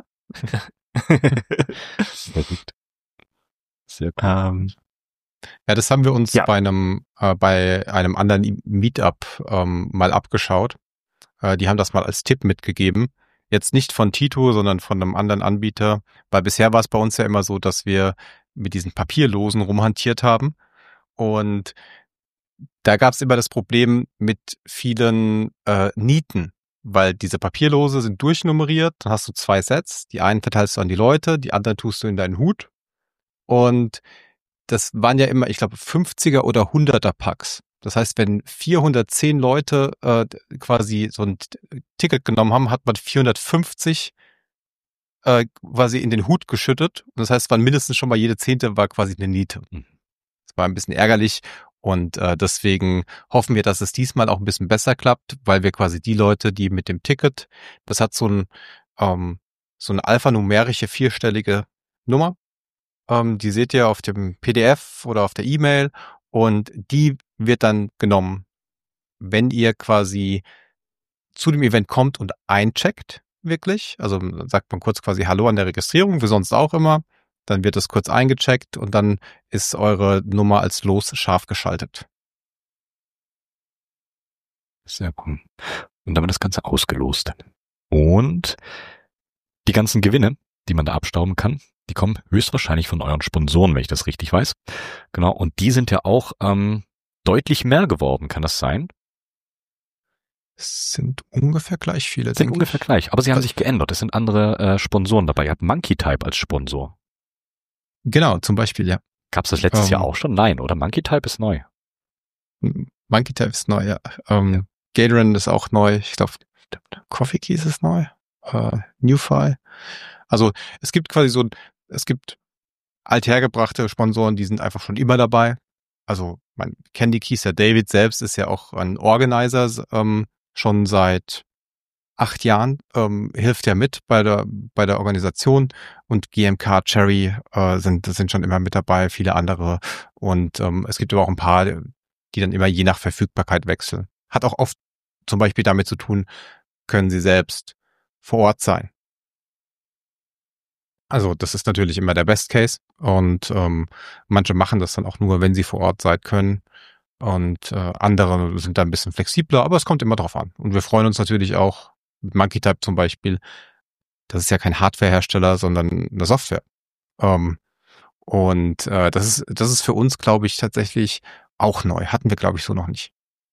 Verrückt. Sehr cool. ähm, Ja, das haben wir uns Ja. bei einem äh, bei einem anderen Meetup ähm, mal abgeschaut. Äh, die haben das mal als Tipp mitgegeben. Jetzt nicht von Tito, sondern von einem anderen Anbieter, weil bisher war es bei uns ja immer so, dass wir mit diesen Papierlosen rumhantiert haben und da gab es immer das Problem mit vielen äh, Nieten, weil diese Papierlose sind durchnummeriert, dann hast du zwei Sets, die einen verteilst du an die Leute, die anderen tust du in deinen Hut und das waren ja immer, ich glaube, fünfziger oder hunderter Packs. Das heißt, wenn vierhundertzehn Leute äh, quasi so ein T- Ticket genommen haben, hat man vierhundertfünfzig äh, quasi in den Hut geschüttet. Und das heißt, es waren mindestens schon mal jede Zehnte war quasi eine Niete. Mhm. Das war ein bisschen ärgerlich und äh, deswegen hoffen wir, dass es diesmal auch ein bisschen besser klappt, weil wir quasi die Leute, die mit dem Ticket, das hat so ein ähm, so eine alphanumerische vierstellige Nummer. Ähm, die seht ihr auf dem P D F oder auf der E-Mail und die wird dann genommen, wenn ihr quasi zu dem Event kommt und eincheckt, wirklich. Also dann sagt man kurz quasi Hallo an der Registrierung, wie sonst auch immer. Dann wird das kurz eingecheckt und dann ist eure Nummer als Los scharf geschaltet. Sehr cool. Und dann wird das Ganze ausgelost. Und die ganzen Gewinne, die man da abstauben kann, die kommen höchstwahrscheinlich von euren Sponsoren, wenn ich das richtig weiß. Genau. Und die sind ja auch ähm, deutlich mehr geworden. Kann das sein? Es sind ungefähr gleich viele. Sind denke ungefähr ich. gleich. Aber sie haben Das- sich geändert. Es sind andere äh, Sponsoren dabei. Ihr habt Monkey Type als Sponsor. Genau, zum Beispiel, ja. Gab's das letztes Ähm. Jahr auch schon? Nein, oder? Monkey Type ist neu. Monkey Type ist neu, ja. Ähm, Ja. Gatoran ist auch neu. Ich glaube, Coffee Keys ist neu. Äh, NewFi. Also es gibt quasi so, es gibt althergebrachte Sponsoren, die sind einfach schon immer dabei. Also mein Candy Keys, der David selbst ist ja auch ein Organizer, ähm, schon seit acht Jahren, ähm, hilft ja mit bei der bei der Organisation, und G M K, Cherry äh, sind sind schon immer mit dabei, viele andere, und ähm, es gibt aber auch ein paar, die dann immer je nach Verfügbarkeit wechseln. Hat auch oft zum Beispiel damit zu tun, können sie selbst vor Ort sein. Also das ist natürlich immer der Best Case, und ähm, manche machen das dann auch nur, wenn sie vor Ort sein können, und äh, andere sind da ein bisschen flexibler, aber es kommt immer drauf an. Und wir freuen uns natürlich auch mit Monkey Type zum Beispiel. Das ist ja kein Hardwarehersteller, sondern eine Software. Ähm, und äh, das ist das ist für uns, glaube ich, tatsächlich auch neu. Hatten wir, glaube ich, so noch nicht.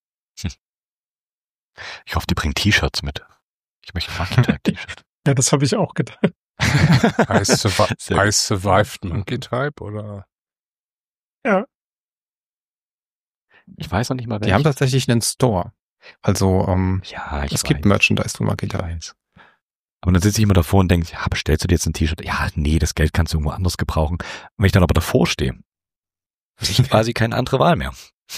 Ich hoffe, die bringen T-Shirts mit. Ich möchte ein Monkey Type T-Shirt. Ja, das habe ich auch gedacht. I, survi Sehr gut. I survived Monkey Type, oder? Ja. Ich weiß noch nicht mal, Die haben welches. tatsächlich einen Store. Also ähm, Ja, ich es weiß. gibt Merchandise von Monkey Ich Type. weiß. Aber dann sitze ich immer davor und denke, ja, bestellst du dir jetzt ein T-Shirt? Ja, nee, das Geld kannst du irgendwo anders gebrauchen. Und wenn ich dann aber davor stehe, habe ich quasi keine andere Wahl mehr.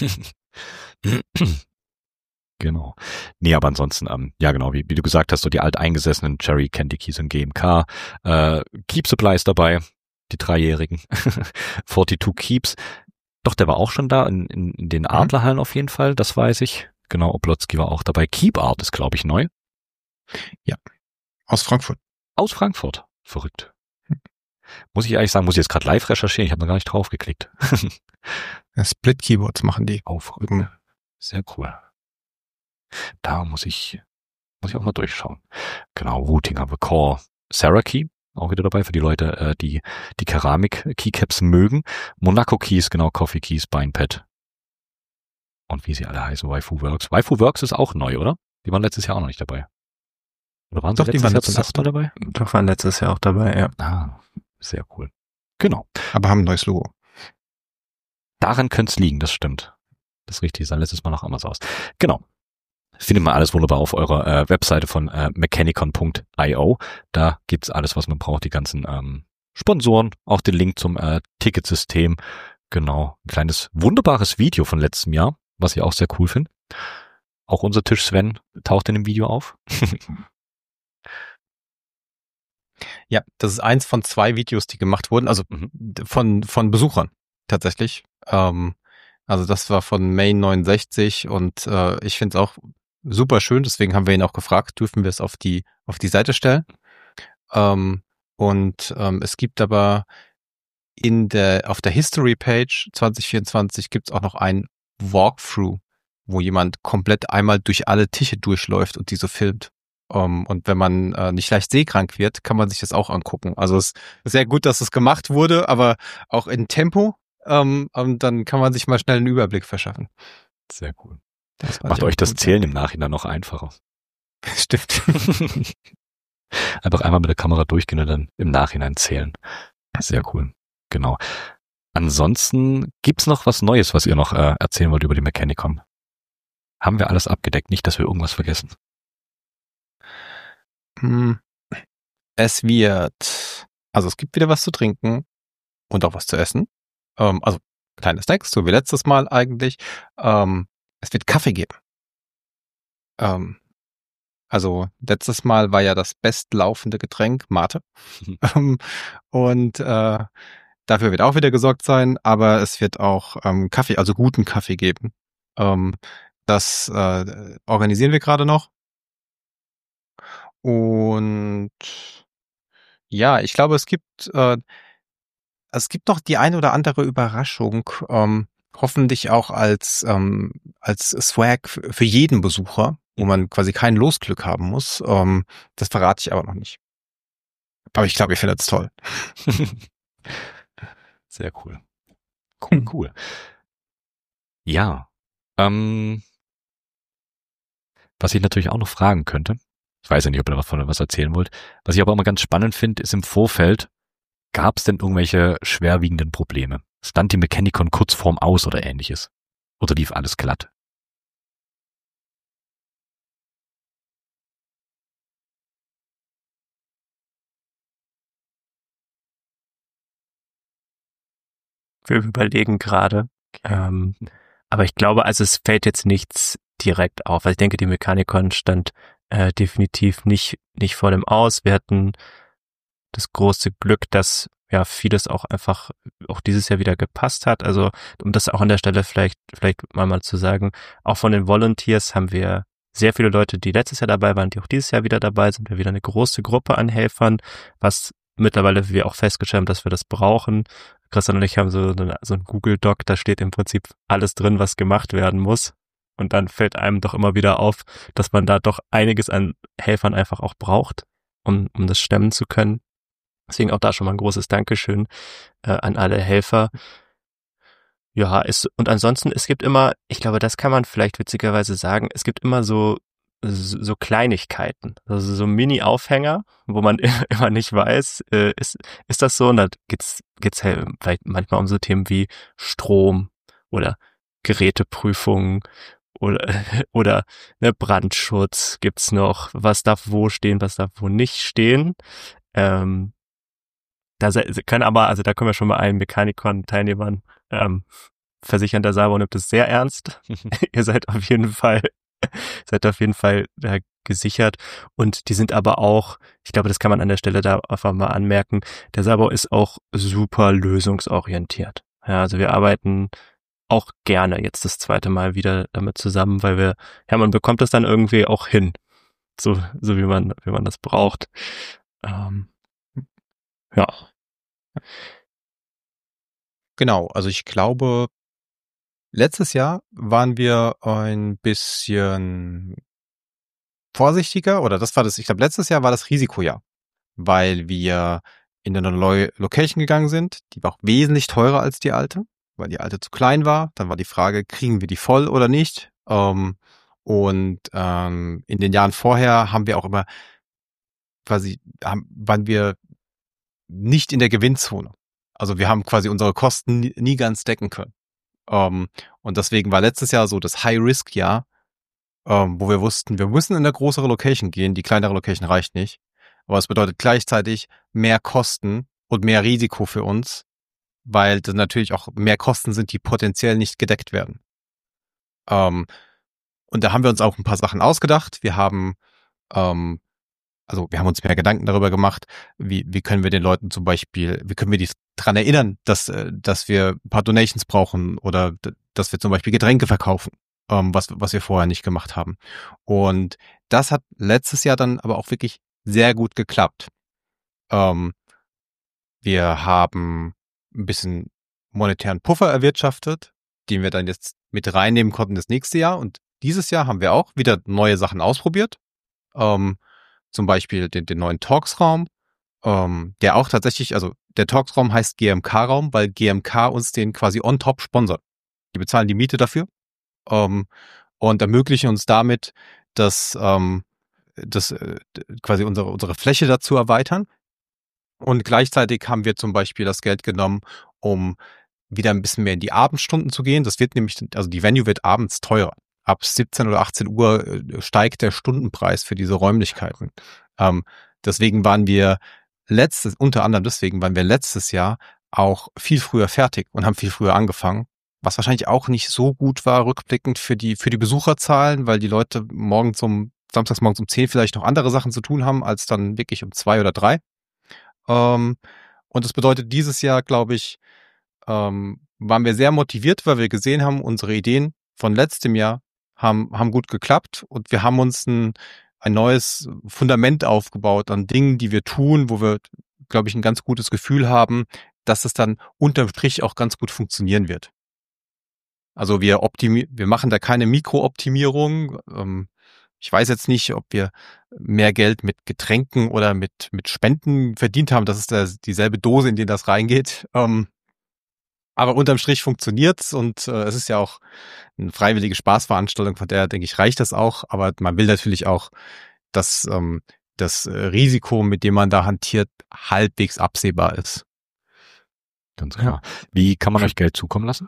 Genau. Nee, aber ansonsten, ähm, ja genau, wie, wie du gesagt hast, so die alteingesessenen Cherry, Candy Keys und G M K, äh, Keep Supplies dabei, die Dreijährigen, zweiundvierzig Keeps. Doch, der war auch schon da, in, in, in den Adlerhallen auf jeden Fall, das weiß ich. Genau, Oplotski war auch dabei. Keep Art ist, glaube ich, neu. Aus Frankfurt. Aus Frankfurt. Verrückt. Muss ich ehrlich sagen, muss ich jetzt gerade live recherchieren, ich habe noch gar nicht drauf geklickt. Ja, Split Keyboards machen die. Oh, verrückt. Sehr cool. Da muss ich, muss ich auch mal durchschauen. Genau, Routing haben wir Core, Sarah Key, auch wieder dabei für die Leute, äh, die die Keramik-Keycaps mögen. Monaco Keys, genau, Coffee Keys, Beinpad. Und wie sie alle heißen, Waifu Works. Waifu Works ist auch neu, oder? Die waren letztes Jahr auch noch nicht dabei. Oder waren sie Doch, die letztes waren Jahr letztes zum ersten Mal dabei? Doch, waren letztes Jahr auch dabei, ja. Ah, sehr cool. Genau. Aber haben ein neues Logo. Daran könnte es liegen, das stimmt. Das ist richtig, sah letztes Mal noch anders aus. Genau. Findet man alles wunderbar auf eurer äh, Webseite von äh, mechanicon punkt io. Da gibt's alles, was man braucht, die ganzen ähm, Sponsoren, auch den Link zum äh, Ticketsystem. Genau, ein kleines wunderbares Video von letztem Jahr, was ich auch sehr cool finde. Auch unser Tisch Sven taucht in dem Video auf. Ja, das ist eins von zwei Videos, die gemacht wurden, also Mhm. von von Besuchern tatsächlich. Ähm, also das war von Main neunundsechzig, und äh, ich finde es auch super schön, deswegen haben wir ihn auch gefragt, dürfen wir es auf die auf die Seite stellen. Ähm, und ähm, es gibt aber in der auf der History Page zwanzig vierundzwanzig gibt's auch noch ein Walkthrough, wo jemand komplett einmal durch alle Tische durchläuft und die so filmt. Um, und wenn man äh, nicht leicht seekrank wird, kann man sich das auch angucken. Also es ist sehr gut, dass es gemacht wurde, aber auch in Tempo. Um, um, dann kann man sich mal schnell einen Überblick verschaffen. Sehr cool. Das fand Macht ich auch euch das gut. Zählen im Nachhinein noch einfacher. Stimmt. Einfach einmal mit der Kamera durchgehen und dann im Nachhinein zählen. Sehr cool. Genau. Ansonsten gibt's noch was Neues, was ihr noch äh, erzählen wollt über die Mechanicon? Haben wir alles abgedeckt? Nicht, dass wir irgendwas vergessen. Hm. Es wird, also es gibt wieder was zu trinken und auch was zu essen. Ähm, also kleine Snacks, so wie letztes Mal eigentlich. Ähm, es wird Kaffee geben. Ähm, also letztes Mal war ja das bestlaufende Getränk Mate. Ähm, und äh, dafür wird auch wieder gesorgt sein, aber es wird auch ähm, Kaffee, also guten Kaffee geben. Ähm, das äh, organisieren wir gerade noch. Und ja, ich glaube, es gibt äh, es gibt noch die eine oder andere Überraschung, ähm, hoffentlich auch als ähm, als Swag f- für jeden Besucher, wo man quasi kein Losglück haben muss. Ähm, das verrate ich aber noch nicht. Aber ich glaube, ihr findet es toll. Sehr cool. Cool, cool. Ja. Ähm, was ich natürlich auch noch fragen könnte, ich weiß ja nicht, ob ihr davon was erzählen wollt, was ich aber immer ganz spannend finde, ist im Vorfeld, gab es denn irgendwelche schwerwiegenden Probleme? Stand die Mechanicon kurz vorm Aus oder ähnliches? Oder lief alles glatt? Wir überlegen gerade. Ähm, aber ich glaube, also es fällt jetzt nichts direkt auf. Also ich denke, die Mechanicon stand äh, definitiv nicht nicht vor dem Aus. Wir hatten das große Glück, dass ja vieles auch einfach auch dieses Jahr wieder gepasst hat. Also um das auch an der Stelle vielleicht vielleicht mal mal zu sagen, auch von den Volunteers haben wir sehr viele Leute, die letztes Jahr dabei waren, die auch dieses Jahr wieder dabei sind. Wir wieder eine große Gruppe an Helfern, was mittlerweile wir auch festgestellt haben, dass wir das brauchen. Christian und ich haben so, so ein Google-Doc, da steht im Prinzip alles drin, was gemacht werden muss. Und dann fällt einem doch immer wieder auf, dass man da doch einiges an Helfern einfach auch braucht, um, um das stemmen zu können. Deswegen auch da schon mal ein großes Dankeschön äh, an alle Helfer. Ja, es, und ansonsten, es gibt immer, ich glaube, das kann man vielleicht witzigerweise sagen, es gibt immer so so Kleinigkeiten, also so Mini-Aufhänger, wo man immer nicht weiß, äh, ist ist das so? Und da geht's geht's halt vielleicht manchmal um so Themen wie Strom oder Geräteprüfung oder oder ne, Brandschutz gibt's noch, was darf wo stehen, was darf wo nicht stehen. Ähm, da se- können aber, also da können wir schon mal allen Mechanicon-Teilnehmern ähm, versichern, der Sabo nimmt es sehr ernst. Ihr seid auf jeden Fall seid auf jeden Fall äh, gesichert und die sind aber auch, ich glaube, das kann man an der Stelle da einfach mal anmerken, der Sabo ist auch super lösungsorientiert. Ja, also wir arbeiten auch gerne jetzt das zweite Mal wieder damit zusammen, weil wir, ja, man bekommt das dann irgendwie auch hin, so so wie man wie man das braucht. Ähm, ja. Genau, also ich glaube, letztes Jahr waren wir ein bisschen vorsichtiger, oder das war das, ich glaube, letztes Jahr war das Risikojahr, weil wir in eine neue Location gegangen sind, die war auch wesentlich teurer als die alte, weil die alte zu klein war. Dann war die Frage, kriegen wir die voll oder nicht? Ähm, und ähm, in den Jahren vorher haben wir auch immer quasi, haben, waren wir nicht in der Gewinnzone. Also wir haben quasi unsere Kosten nie, nie ganz decken können. Ähm, und deswegen war letztes Jahr so das High-Risk-Jahr, ähm, wo wir wussten, wir müssen in eine größere Location gehen, die kleinere Location reicht nicht. Aber es bedeutet gleichzeitig mehr Kosten und mehr Risiko für uns, weil das natürlich auch mehr Kosten sind, die potenziell nicht gedeckt werden. Ähm, und da haben wir uns auch ein paar Sachen ausgedacht. Wir haben, ähm, also wir haben uns mehr Gedanken darüber gemacht, wie, wie können wir den Leuten zum Beispiel, wie können wir die dran erinnern, dass, äh, dass wir ein paar Donations brauchen oder d- dass wir zum Beispiel Getränke verkaufen, ähm, was, was wir vorher nicht gemacht haben. Und das hat letztes Jahr dann aber auch wirklich sehr gut geklappt. Ähm, wir haben ein bisschen monetären Puffer erwirtschaftet, den wir dann jetzt mit reinnehmen konnten das nächste Jahr. Und dieses Jahr haben wir auch wieder neue Sachen ausprobiert. Ähm, zum Beispiel den, den neuen Talks-Raum, ähm, der auch tatsächlich, also der Talks-Raum heißt G M K-Raum, weil G M K uns den quasi on top sponsert. Die bezahlen die Miete dafür ähm, und ermöglichen uns damit, dass ähm, das äh, quasi unsere unsere Fläche dazu erweitern. Und gleichzeitig haben wir zum Beispiel das Geld genommen, um wieder ein bisschen mehr in die Abendstunden zu gehen. Das wird nämlich, also die Venue wird abends teurer. Ab siebzehn oder achtzehn Uhr äh, steigt der Stundenpreis für diese Räumlichkeiten. Ähm, deswegen waren wir letztes, unter anderem deswegen waren wir letztes Jahr auch viel früher fertig und haben viel früher angefangen. Was wahrscheinlich auch nicht so gut war, rückblickend für die, für die Besucherzahlen, weil die Leute morgens um, samstags morgens um zehn vielleicht noch andere Sachen zu tun haben, als dann wirklich um zwei oder drei. Ähm, und das bedeutet, dieses Jahr, glaube ich, ähm, waren wir sehr motiviert, weil wir gesehen haben, unsere Ideen von letztem Jahr haben, haben gut geklappt und wir haben uns ein, ein neues Fundament aufgebaut an Dingen, die wir tun, wo wir, glaube ich, ein ganz gutes Gefühl haben, dass es dann unterm Strich auch ganz gut funktionieren wird. Also wir optimi- wir machen da keine Mikrooptimierung. Ähm, ich weiß jetzt nicht, ob wir mehr Geld mit Getränken oder mit, mit Spenden verdient haben. Das ist da dieselbe Dose, in die das reingeht. Ähm, aber unterm Strich funktioniert's und äh, es ist ja auch eine freiwillige Spaßveranstaltung, von der, denke ich, reicht das auch. Aber man will natürlich auch, dass ähm, das äh, Risiko, mit dem man da hantiert, halbwegs absehbar ist. Ganz klar. Wie kann man euch Geld zukommen lassen?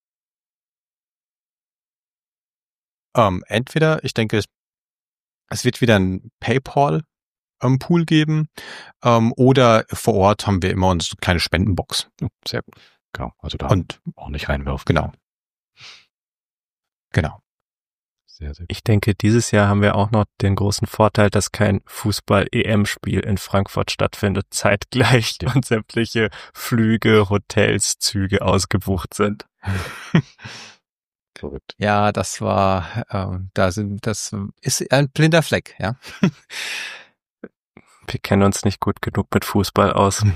Ähm, entweder, ich denke, es, es wird wieder ein PayPal-Pool geben, ähm, oder vor Ort haben wir immer unsere kleine Spendenbox. Ja, sehr gut. Genau. Also da Und ordentlich reinwerfen. genau. Genau. Sehr, sehr gut. Ich denke, dieses Jahr haben wir auch noch den großen Vorteil, dass kein Fußball-E M-Spiel in Frankfurt stattfindet, zeitgleich Ja. und sämtliche Flüge, Hotels, Züge ausgebucht sind. Verrückt. Ja, das war, ähm, da sind, das ist ein blinder Fleck, ja. Wir kennen uns nicht gut genug mit Fußball aus.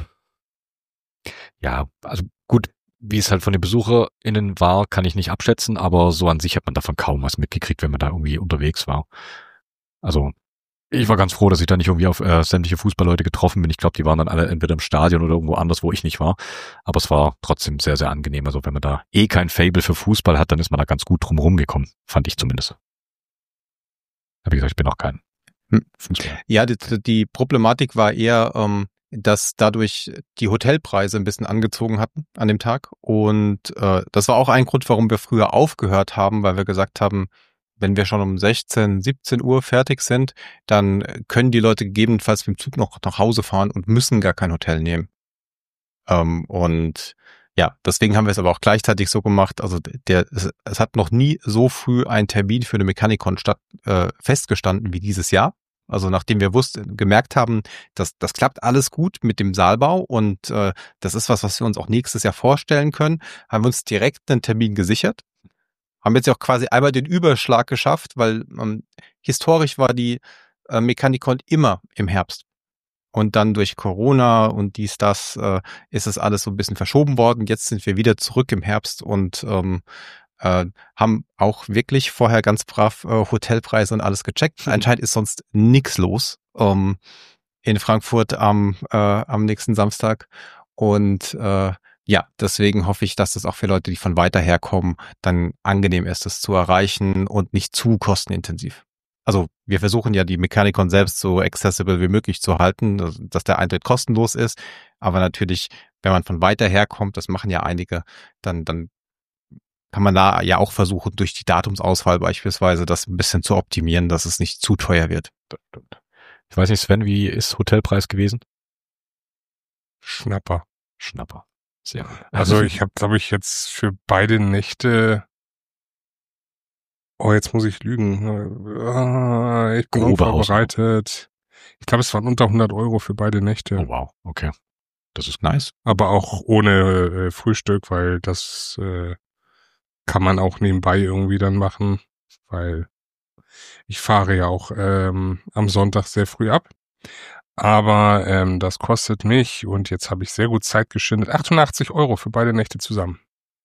Ja, also gut, wie es halt von den BesucherInnen war, kann ich nicht abschätzen, aber so an sich hat man davon kaum was mitgekriegt, wenn man da irgendwie unterwegs war. Also ich war ganz froh, dass ich da nicht irgendwie auf äh, sämtliche Fußballleute getroffen bin. Ich glaube, die waren dann alle entweder im Stadion oder irgendwo anders, wo ich nicht war. Aber es war trotzdem sehr, sehr angenehm. Also wenn man da eh kein Faible für Fußball hat, dann ist man da ganz gut drum rumgekommen, fand ich zumindest. Aber wie gesagt, ich bin auch kein Hm. Fußball. Ja, die, die Problematik war eher, ähm, dass dadurch die Hotelpreise ein bisschen angezogen hatten an dem Tag. Und äh, das war auch ein Grund, warum wir früher aufgehört haben, weil wir gesagt haben, wenn wir schon um sechzehn, siebzehn Uhr fertig sind, dann können die Leute gegebenenfalls mit dem Zug noch nach Hause fahren und müssen gar kein Hotel nehmen. Ähm, und ja, deswegen haben wir es aber auch gleichzeitig so gemacht. Also der, es, es hat noch nie so früh ein Termin für eine Mechanikon statt äh, festgestanden wie dieses Jahr. Also nachdem wir wussten, gemerkt haben, dass das klappt alles gut mit dem Saalbau und äh, das ist was, was wir uns auch nächstes Jahr vorstellen können, haben wir uns direkt einen Termin gesichert. Haben jetzt ja auch quasi einmal den Überschlag geschafft, weil ähm, historisch war die äh, Mechanikon immer im Herbst. Und dann durch Corona und dies, das, äh, ist es alles so ein bisschen verschoben worden. Jetzt sind wir wieder zurück im Herbst und ähm, äh, haben auch wirklich vorher ganz brav äh, Hotelpreise und alles gecheckt. Mhm. Anscheinend ist sonst nix los ähm, in Frankfurt am, äh, am nächsten Samstag. Und äh, ja, deswegen hoffe ich, dass das auch für Leute, die von weiter her kommen, dann angenehm ist, das zu erreichen und nicht zu kostenintensiv. Also wir versuchen ja die Mechanikon selbst so accessible wie möglich zu halten, dass der Eintritt kostenlos ist. Aber natürlich, wenn man von weiter her kommt, das machen ja einige, dann, dann kann man da ja auch versuchen, durch die Datumsauswahl beispielsweise das ein bisschen zu optimieren, dass es nicht zu teuer wird. Ich weiß nicht, Sven, wie ist Hotelpreis gewesen? Schnapper. Schnapper. Sehr gut. Also ich habe, glaube ich, jetzt für beide Nächte. Oh, jetzt muss ich lügen. Ah, ich bin Grobe unvorbereitet. Ich glaube, es waren unter hundert Euro für beide Nächte. Oh wow, okay. Das ist nice. Aber auch ohne äh, Frühstück, weil das äh, kann man auch nebenbei irgendwie dann machen, weil ich fahre ja auch ähm, am Sonntag sehr früh ab. Aber ähm, das kostet mich, und jetzt habe ich sehr gut Zeit geschindet, achtundachtzig Euro für beide Nächte zusammen.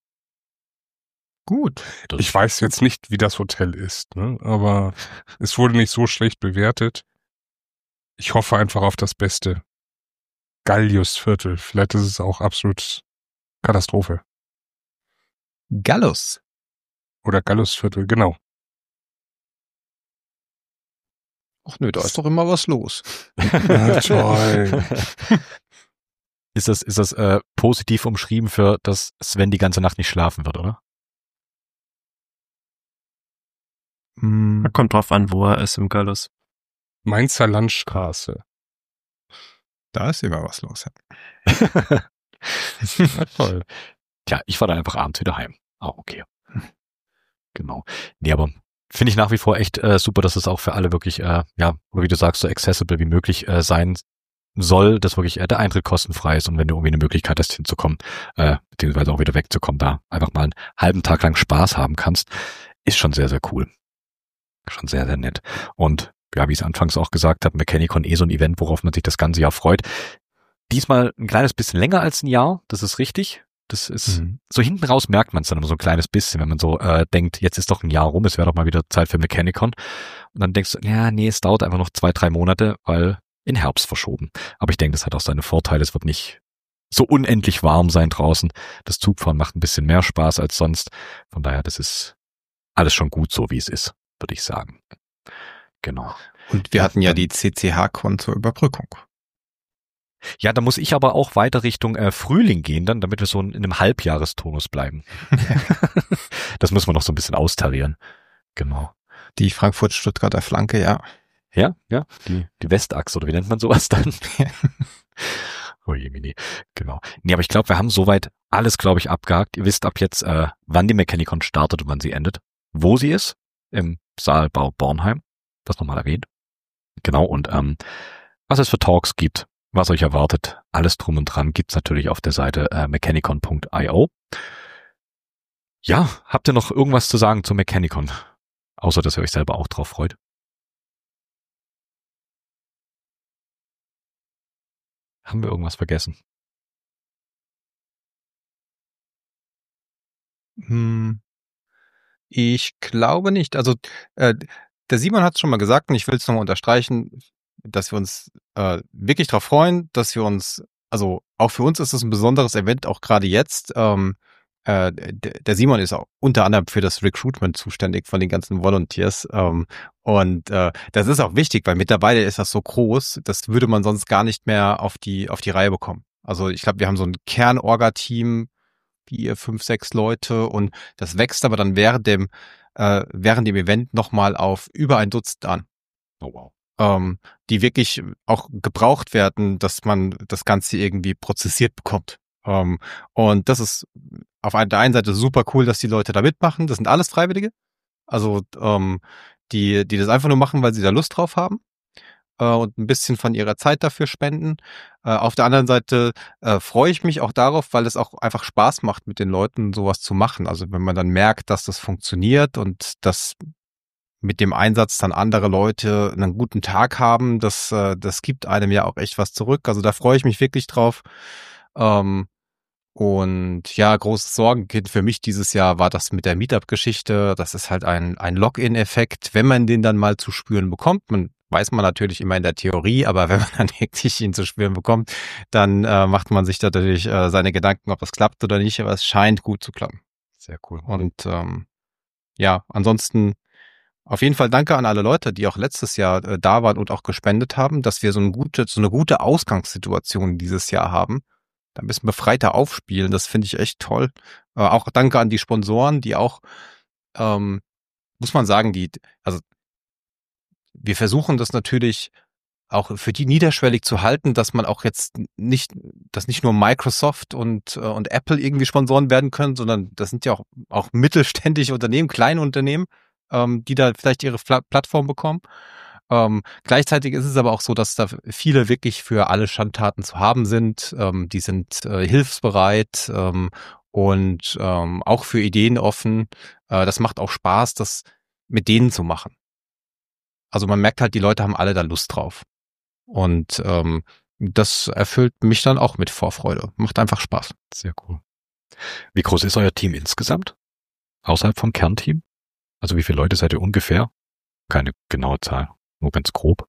Gut. Ich weiß jetzt nicht, wie das Hotel ist, ne? Aber es wurde nicht so schlecht bewertet. Ich hoffe einfach auf das Beste. Galliusviertel, vielleicht ist es auch absolut Katastrophe. Gallus. Oder Gallusviertel, genau. Ach nö, da ist doch immer was los. Ja, toll. Ist das, ist das äh, positiv umschrieben für, dass Sven die ganze Nacht nicht schlafen wird, oder? Hm. Kommt drauf an, wo er ist im Gallus. Mainzer Landstraße. Da ist immer was los. Ja, toll. Tja, ich war dann einfach abends wieder heim. Ah, okay. Genau. Nee, aber finde ich nach wie vor echt äh, super, dass es auch für alle wirklich, äh, ja, oder wie du sagst, so accessible wie möglich äh, sein soll, dass wirklich äh, der Eintritt kostenfrei ist und wenn du irgendwie eine Möglichkeit hast hinzukommen, äh, beziehungsweise auch wieder wegzukommen, da einfach mal einen halben Tag lang Spaß haben kannst, ist schon sehr, sehr cool. Schon sehr, sehr nett. Und ja, wie ich es anfangs auch gesagt habe, Mechanikon eh so ein Event, worauf man sich das ganze Jahr freut. Diesmal ein kleines bisschen länger als ein Jahr, das ist richtig. Das ist, mhm. so hinten raus merkt man es dann immer so ein kleines bisschen, wenn man so äh, denkt, jetzt ist doch ein Jahr rum, es wäre doch mal wieder Zeit für Mechanikon. Und dann denkst du, ja, nee, es dauert einfach noch zwei, drei Monate, weil in Herbst verschoben. Aber ich denke, das hat auch seine Vorteile. Es wird nicht so unendlich warm sein draußen. Das Zugfahren macht ein bisschen mehr Spaß als sonst. Von daher, das ist alles schon gut so, wie es ist, würde ich sagen. Genau. Und wir hatten ja die C C H-Con zur Überbrückung. Ja, da muss ich aber auch weiter Richtung äh, Frühling gehen dann, damit wir so in, in einem Halbjahrestonus bleiben. Das müssen wir noch so ein bisschen austarieren. Genau. Die Frankfurt-Stuttgarter Flanke, ja. Ja, ja, die, die Westachse, oder wie nennt man sowas dann? Oh je, Mini. Genau. Nee, aber ich glaube, wir haben soweit alles, glaube ich, abgehakt. Ihr wisst ab jetzt, äh, wann die Mechanicon startet und wann sie endet. Wo sie ist, im Saalbau Bornheim. Das nochmal erwähnt. Genau, und ähm, was es für Talks gibt, was euch erwartet, alles drum und dran gibt's natürlich auf der Seite äh, mechanicon punkt io. Ja, habt ihr noch irgendwas zu sagen zu Mechanicon? Außer, dass ihr euch selber auch drauf freut. Haben wir irgendwas vergessen? Hm, ich glaube nicht. Also äh, der Simon hat es schon mal gesagt und ich will es nochmal unterstreichen, dass wir uns äh, wirklich darauf freuen, dass wir uns, also auch für uns ist es ein besonderes Event, auch gerade jetzt. Ähm, äh, d- der Simon ist auch unter anderem für das Recruitment zuständig von den ganzen Volunteers. Ähm, und äh, das ist auch wichtig, weil mittlerweile ist das so groß, das würde man sonst gar nicht mehr auf die auf die Reihe bekommen. Also ich glaube, wir haben so ein Kern-Orga-Team, vier, fünf, sechs Leute und das wächst aber dann während dem äh, während dem Event nochmal auf über ein Dutzend an. Oh wow. Ähm, die wirklich auch gebraucht werden, dass man das Ganze irgendwie prozessiert bekommt. Ähm, und das ist auf der einen Seite super cool, dass die Leute da mitmachen. Das sind alles Freiwillige. Also ähm, die, die das einfach nur machen, weil sie da Lust drauf haben äh, und ein bisschen von ihrer Zeit dafür spenden. Äh, auf der anderen Seite äh, freue ich mich auch darauf, weil es auch einfach Spaß macht, mit den Leuten sowas zu machen. Also wenn man dann merkt, dass das funktioniert und dass mit dem Einsatz dann andere Leute einen guten Tag haben, das, äh, das gibt einem ja auch echt was zurück. Also da freue ich mich wirklich drauf. Ähm, und ja, großes Sorgenkind für mich dieses Jahr war das mit der Meetup-Geschichte. Das ist halt ein, ein Login-Effekt, wenn man den dann mal zu spüren bekommt. Man weiß man natürlich immer in der Theorie, aber wenn man dann wirklich ihn zu spüren bekommt, dann äh, macht man sich da natürlich äh, seine Gedanken, ob das klappt oder nicht, aber es scheint gut zu klappen. Sehr cool. Und ähm, ja, ansonsten auf jeden Fall danke an alle Leute, die auch letztes Jahr äh, da waren und auch gespendet haben, dass wir so eine gute, so eine gute Ausgangssituation dieses Jahr haben. Da ein bisschen befreiter aufspielen, das finde ich echt toll. Äh, auch danke an die Sponsoren, die auch, ähm, muss man sagen, die, also wir versuchen das natürlich auch für die niederschwellig zu halten, dass man auch jetzt nicht, dass nicht nur Microsoft und, äh, und Apple irgendwie Sponsoren werden können, sondern das sind ja auch, auch mittelständische Unternehmen, kleine Unternehmen, ähm, die da vielleicht ihre Pla- Plattform bekommen. Ähm, gleichzeitig ist es aber auch so, dass da viele wirklich für alle Schandtaten zu haben sind. Ähm, die sind äh, hilfsbereit ähm, und ähm, auch für Ideen offen. Äh, das macht auch Spaß, das mit denen zu machen. Also man merkt halt, die Leute haben alle da Lust drauf. Und ähm, das erfüllt mich dann auch mit Vorfreude. Macht einfach Spaß. Sehr cool. Wie groß ist euer Team insgesamt? Außerhalb vom Kernteam? Also wie viele Leute seid ihr ungefähr? Keine genaue Zahl, nur ganz grob.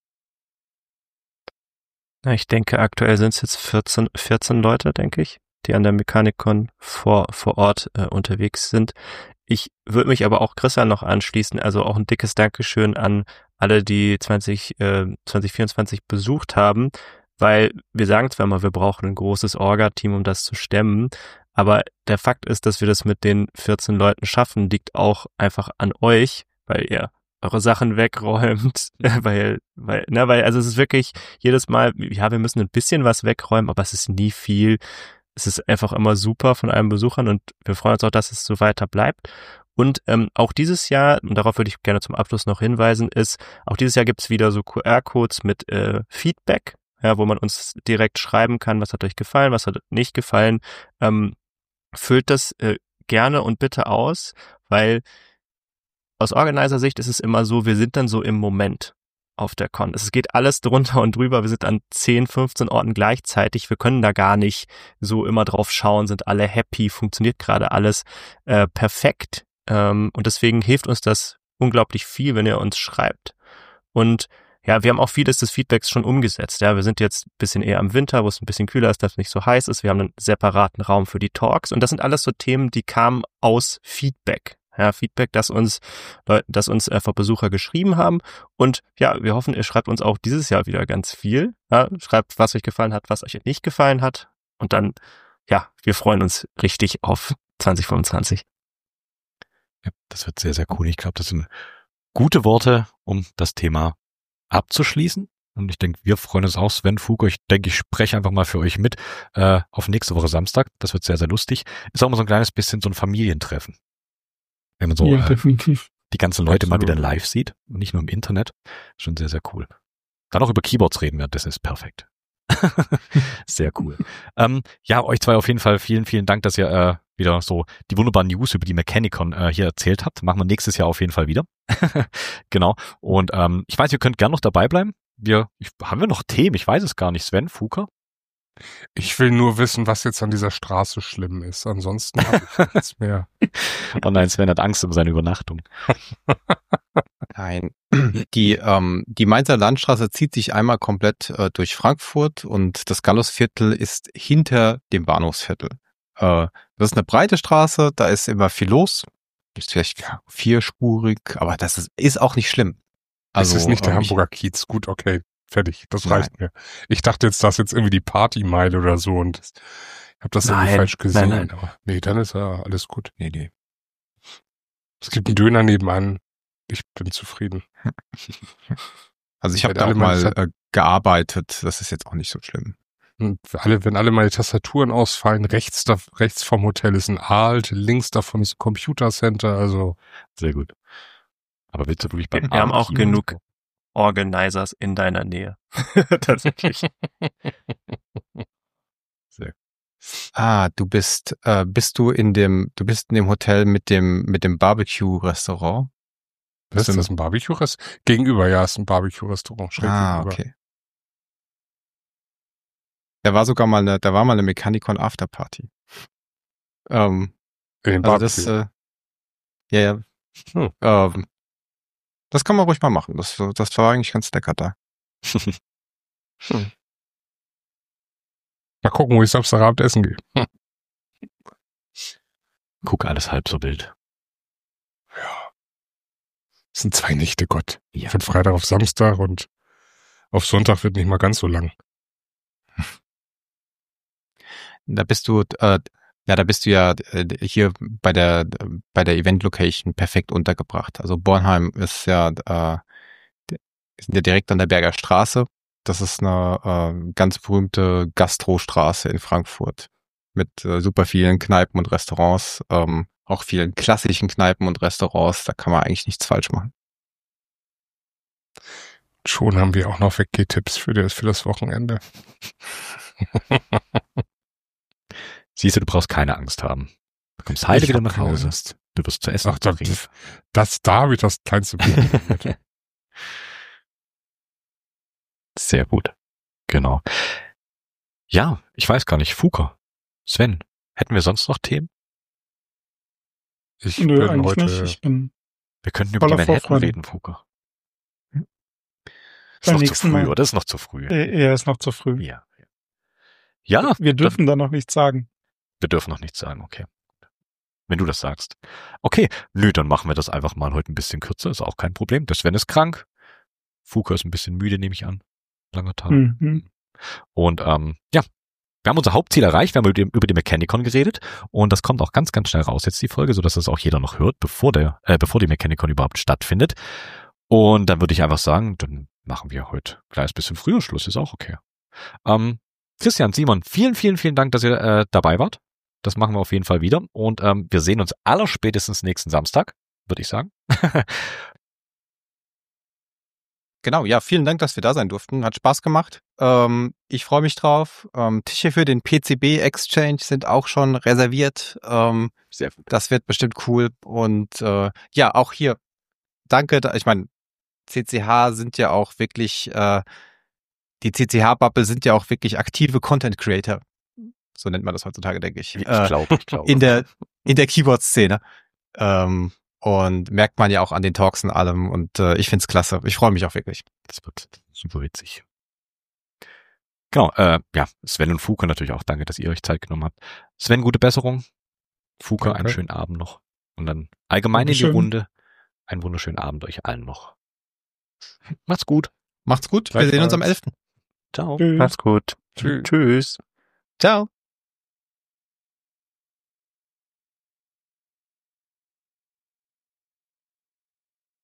Na, ich denke, aktuell sind es jetzt vierzehn, vierzehn Leute, denke ich, die an der Mechanicon vor, vor Ort äh, unterwegs sind. Ich würde mich aber auch Christian noch anschließen, also auch ein dickes Dankeschön an alle, die zwanzig, äh, zwanzig vierundzwanzig besucht haben, weil wir sagen zwar mal, wir brauchen ein großes Orga-Team, um das zu stemmen, aber der Fakt ist, dass wir das mit den vierzehn Leuten schaffen, liegt auch einfach an euch, weil ihr eure Sachen wegräumt, weil, weil, ne, weil, also es ist wirklich jedes Mal, ja, wir müssen ein bisschen was wegräumen, aber es ist nie viel. Es ist einfach immer super von allen Besuchern und wir freuen uns auch, dass es so weiter bleibt. Und ähm, auch dieses Jahr, und darauf würde ich gerne zum Abschluss noch hinweisen, ist, auch dieses Jahr gibt es wieder so Q R-Codes mit äh, Feedback, ja, wo man uns direkt schreiben kann, was hat euch gefallen, was hat nicht gefallen. Ähm, füllt das äh, gerne und bitte aus, weil aus Organizer-Sicht ist es immer so, wir sind dann so im Moment auf der Con. Es geht alles drunter und drüber. Wir sind an zehn, fünfzehn Orten gleichzeitig. Wir können da gar nicht so immer drauf schauen, sind alle happy, funktioniert gerade alles äh, perfekt. Ähm, und deswegen hilft uns das unglaublich viel, wenn ihr uns schreibt. Und ja, wir haben auch vieles des Feedbacks schon umgesetzt. Ja, wir sind jetzt ein bisschen eher im Winter, wo es ein bisschen kühler ist, dass es nicht so heiß ist. Wir haben einen separaten Raum für die Talks. Und das sind alles so Themen, die kamen aus Feedback. ja, Feedback, das uns, das uns einfach Besucher geschrieben haben. Und ja, wir hoffen, ihr schreibt uns auch dieses Jahr wieder ganz viel. Ja, schreibt, was euch gefallen hat, was euch nicht gefallen hat. Und dann, ja, wir freuen uns richtig auf zwanzig fünfundzwanzig. Ja, das wird sehr, sehr cool. Ich glaube, das sind gute Worte, um das Thema abzuschließen. Und ich denke, wir freuen uns auch, Sven Fuker. Ich denke, ich spreche einfach mal für euch mit äh, auf nächste Woche Samstag. Das wird sehr, sehr lustig. Ist auch mal so ein kleines bisschen so ein Familientreffen. Wenn man so Ja, äh, definitiv. die ganzen Leute mal Absolut. wieder live sieht und nicht nur im Internet. Schon sehr, sehr cool. Dann auch über Keyboards reden wir, das ist perfekt. Sehr cool. ähm, ja, euch zwei auf jeden Fall vielen, vielen Dank, dass ihr äh, wieder so die wunderbaren News über die Mechanicon äh, hier erzählt habt. Machen wir nächstes Jahr auf jeden Fall wieder. Genau. Und ähm, ich weiß, ihr könnt gern noch dabei bleiben. Wir, ich, haben wir noch Themen? Ich weiß es gar nicht. Sven, Fuker? Ich will nur wissen, was jetzt an dieser Straße schlimm ist. Ansonsten habe ich nichts mehr. Oh nein, Sven hat Angst um seine Übernachtung. Nein, die, ähm, die Mainzer Landstraße zieht sich einmal komplett äh, durch Frankfurt und das Gallusviertel ist hinter dem Bahnhofsviertel. Äh, das ist eine breite Straße, da ist immer viel los. Ist vielleicht vierspurig, aber das ist, ist auch nicht schlimm. Also, es ist nicht der ähm, ich- Hamburger Kiez. Gut, okay, fertig. Das Nein. reicht mir. Ich dachte jetzt, das ist jetzt irgendwie die Partymeile oder so und ich habe das irgendwie Nein, falsch gesehen. nein, nein. Aber nee, dann ist ja alles gut. Nee, nee. Es gibt einen Döner nebenan. Ich bin zufrieden. Also ich Ich habe werde da auch alle mal meine- äh, gearbeitet, das ist jetzt auch nicht so schlimm. Und für alle, wenn alle meine Tastaturen ausfallen, rechts, da, rechts vom Hotel ist ein Alt, links davon ist ein Computer Center, also Sehr gut. Aber willst du wirklich beim Wir haben auch Archiv- genug Organizers in deiner Nähe. Tatsächlich. Ah, du bist, äh, bist du in dem, du bist in dem Hotel mit dem, mit dem Barbecue-Restaurant? was ist Bist du- das, ein Barbecue-Restaurant? Gegenüber, ja, ist ein Barbecue-Restaurant, schräg Ah, gegenüber. okay. Da war sogar mal eine, da war mal eine Mechanicon Afterparty. Ähm, In dem also Barbecue. das, äh, ja, ja. Hm. Ähm, das kann man ruhig mal machen. Das, das war eigentlich ganz lecker da. Mal gucken, wo ich Samstagabend essen gehe. Hm. Guck, alles halb so wild. Das sind zwei Nächte, Gott. Ja. Von Freitag auf Samstag und auf Sonntag wird nicht mal ganz so lang. Da bist du, äh, ja, da bist du ja äh, hier bei der bei der Event Location perfekt untergebracht. Also Bornheim ist ja, äh, wir sind ja direkt an der Berger Straße. Das ist eine äh, ganz berühmte Gastrostraße in Frankfurt mit äh, super vielen Kneipen und Restaurants, ähm, auch vielen klassischen Kneipen und Restaurants. Da kann man eigentlich nichts falsch machen. Schon haben wir auch noch Weggeh-Tipps für das, für das Wochenende. Siehst du, du brauchst keine Angst haben. Du kommst heile Ich wieder hab nach keine Hause. Angst. Du wirst zu essen Ach, das, kriegen. das, da habe ich das kleinste Problem mit. Sehr gut. Genau. Ja, ich weiß gar nicht. Fuker. Sven, hätten wir sonst noch Themen? Ich Nö, bin eigentlich heute, nicht. Ich bin Wir könnten über die voller Manhattan Vorfreude. reden, Fuker. Ist Beim noch zu nächsten früh, Mal. oder? Ist noch zu früh. Äh, Er ist noch zu früh. Ja. Ja, Wir dürfen da noch nichts sagen. wir dürfen noch nichts sagen, okay. Wenn du das sagst. Okay, nö, dann machen wir das einfach mal heute ein bisschen kürzer, ist auch kein Problem. Der Sven ist krank. Fuka ist ein bisschen müde, nehme ich an. Langer Tag. Mhm. Und ähm, ja, wir haben unser Hauptziel erreicht, wir haben über die, über die Mechanicon geredet und das kommt auch ganz, ganz schnell raus jetzt die Folge, sodass das auch jeder noch hört, bevor der, äh, bevor die Mechanicon überhaupt stattfindet. Und dann würde ich einfach sagen, dann machen wir heute ein kleines bisschen früher Schluss, ist auch okay. Ähm, Christian, Simon, vielen, vielen, vielen Dank, dass ihr äh, dabei wart. Das machen wir auf jeden Fall wieder. Und ähm, wir sehen uns allerspätestens nächsten Samstag, würde ich sagen. Genau, ja, vielen Dank, dass wir da sein durften. Hat Spaß gemacht. Ähm, ich freue mich drauf. Ähm, Tische für den P C B Exchange sind auch schon reserviert. Ähm, Sehr gut. das wird bestimmt cool. Und äh, ja, auch hier, danke. da- Ich meine, C C H sind ja auch wirklich, äh, die C C H-Bubble sind ja auch wirklich aktive Content Creator. So nennt man das heutzutage, denke ich. Ich Äh, glaube, ich glaube. in der in der Keyboard-Szene. Ähm, und merkt man ja auch an den Talks und allem. Und äh, ich find's klasse. Ich freue mich auch wirklich. Das wird super witzig. Genau, äh, ja, Sven und Fuka natürlich auch. Danke, dass ihr euch Zeit genommen habt. Sven, gute Besserung. Fuka, Danke. einen schönen Abend noch. Und dann allgemein in die Dankeschön. Runde. Einen wunderschönen Abend euch allen noch. Macht's gut. Macht's gut. Wir sehen uns am elften Ciao. Tschüss. Macht's gut. Tschüss. Tschüss. Ciao.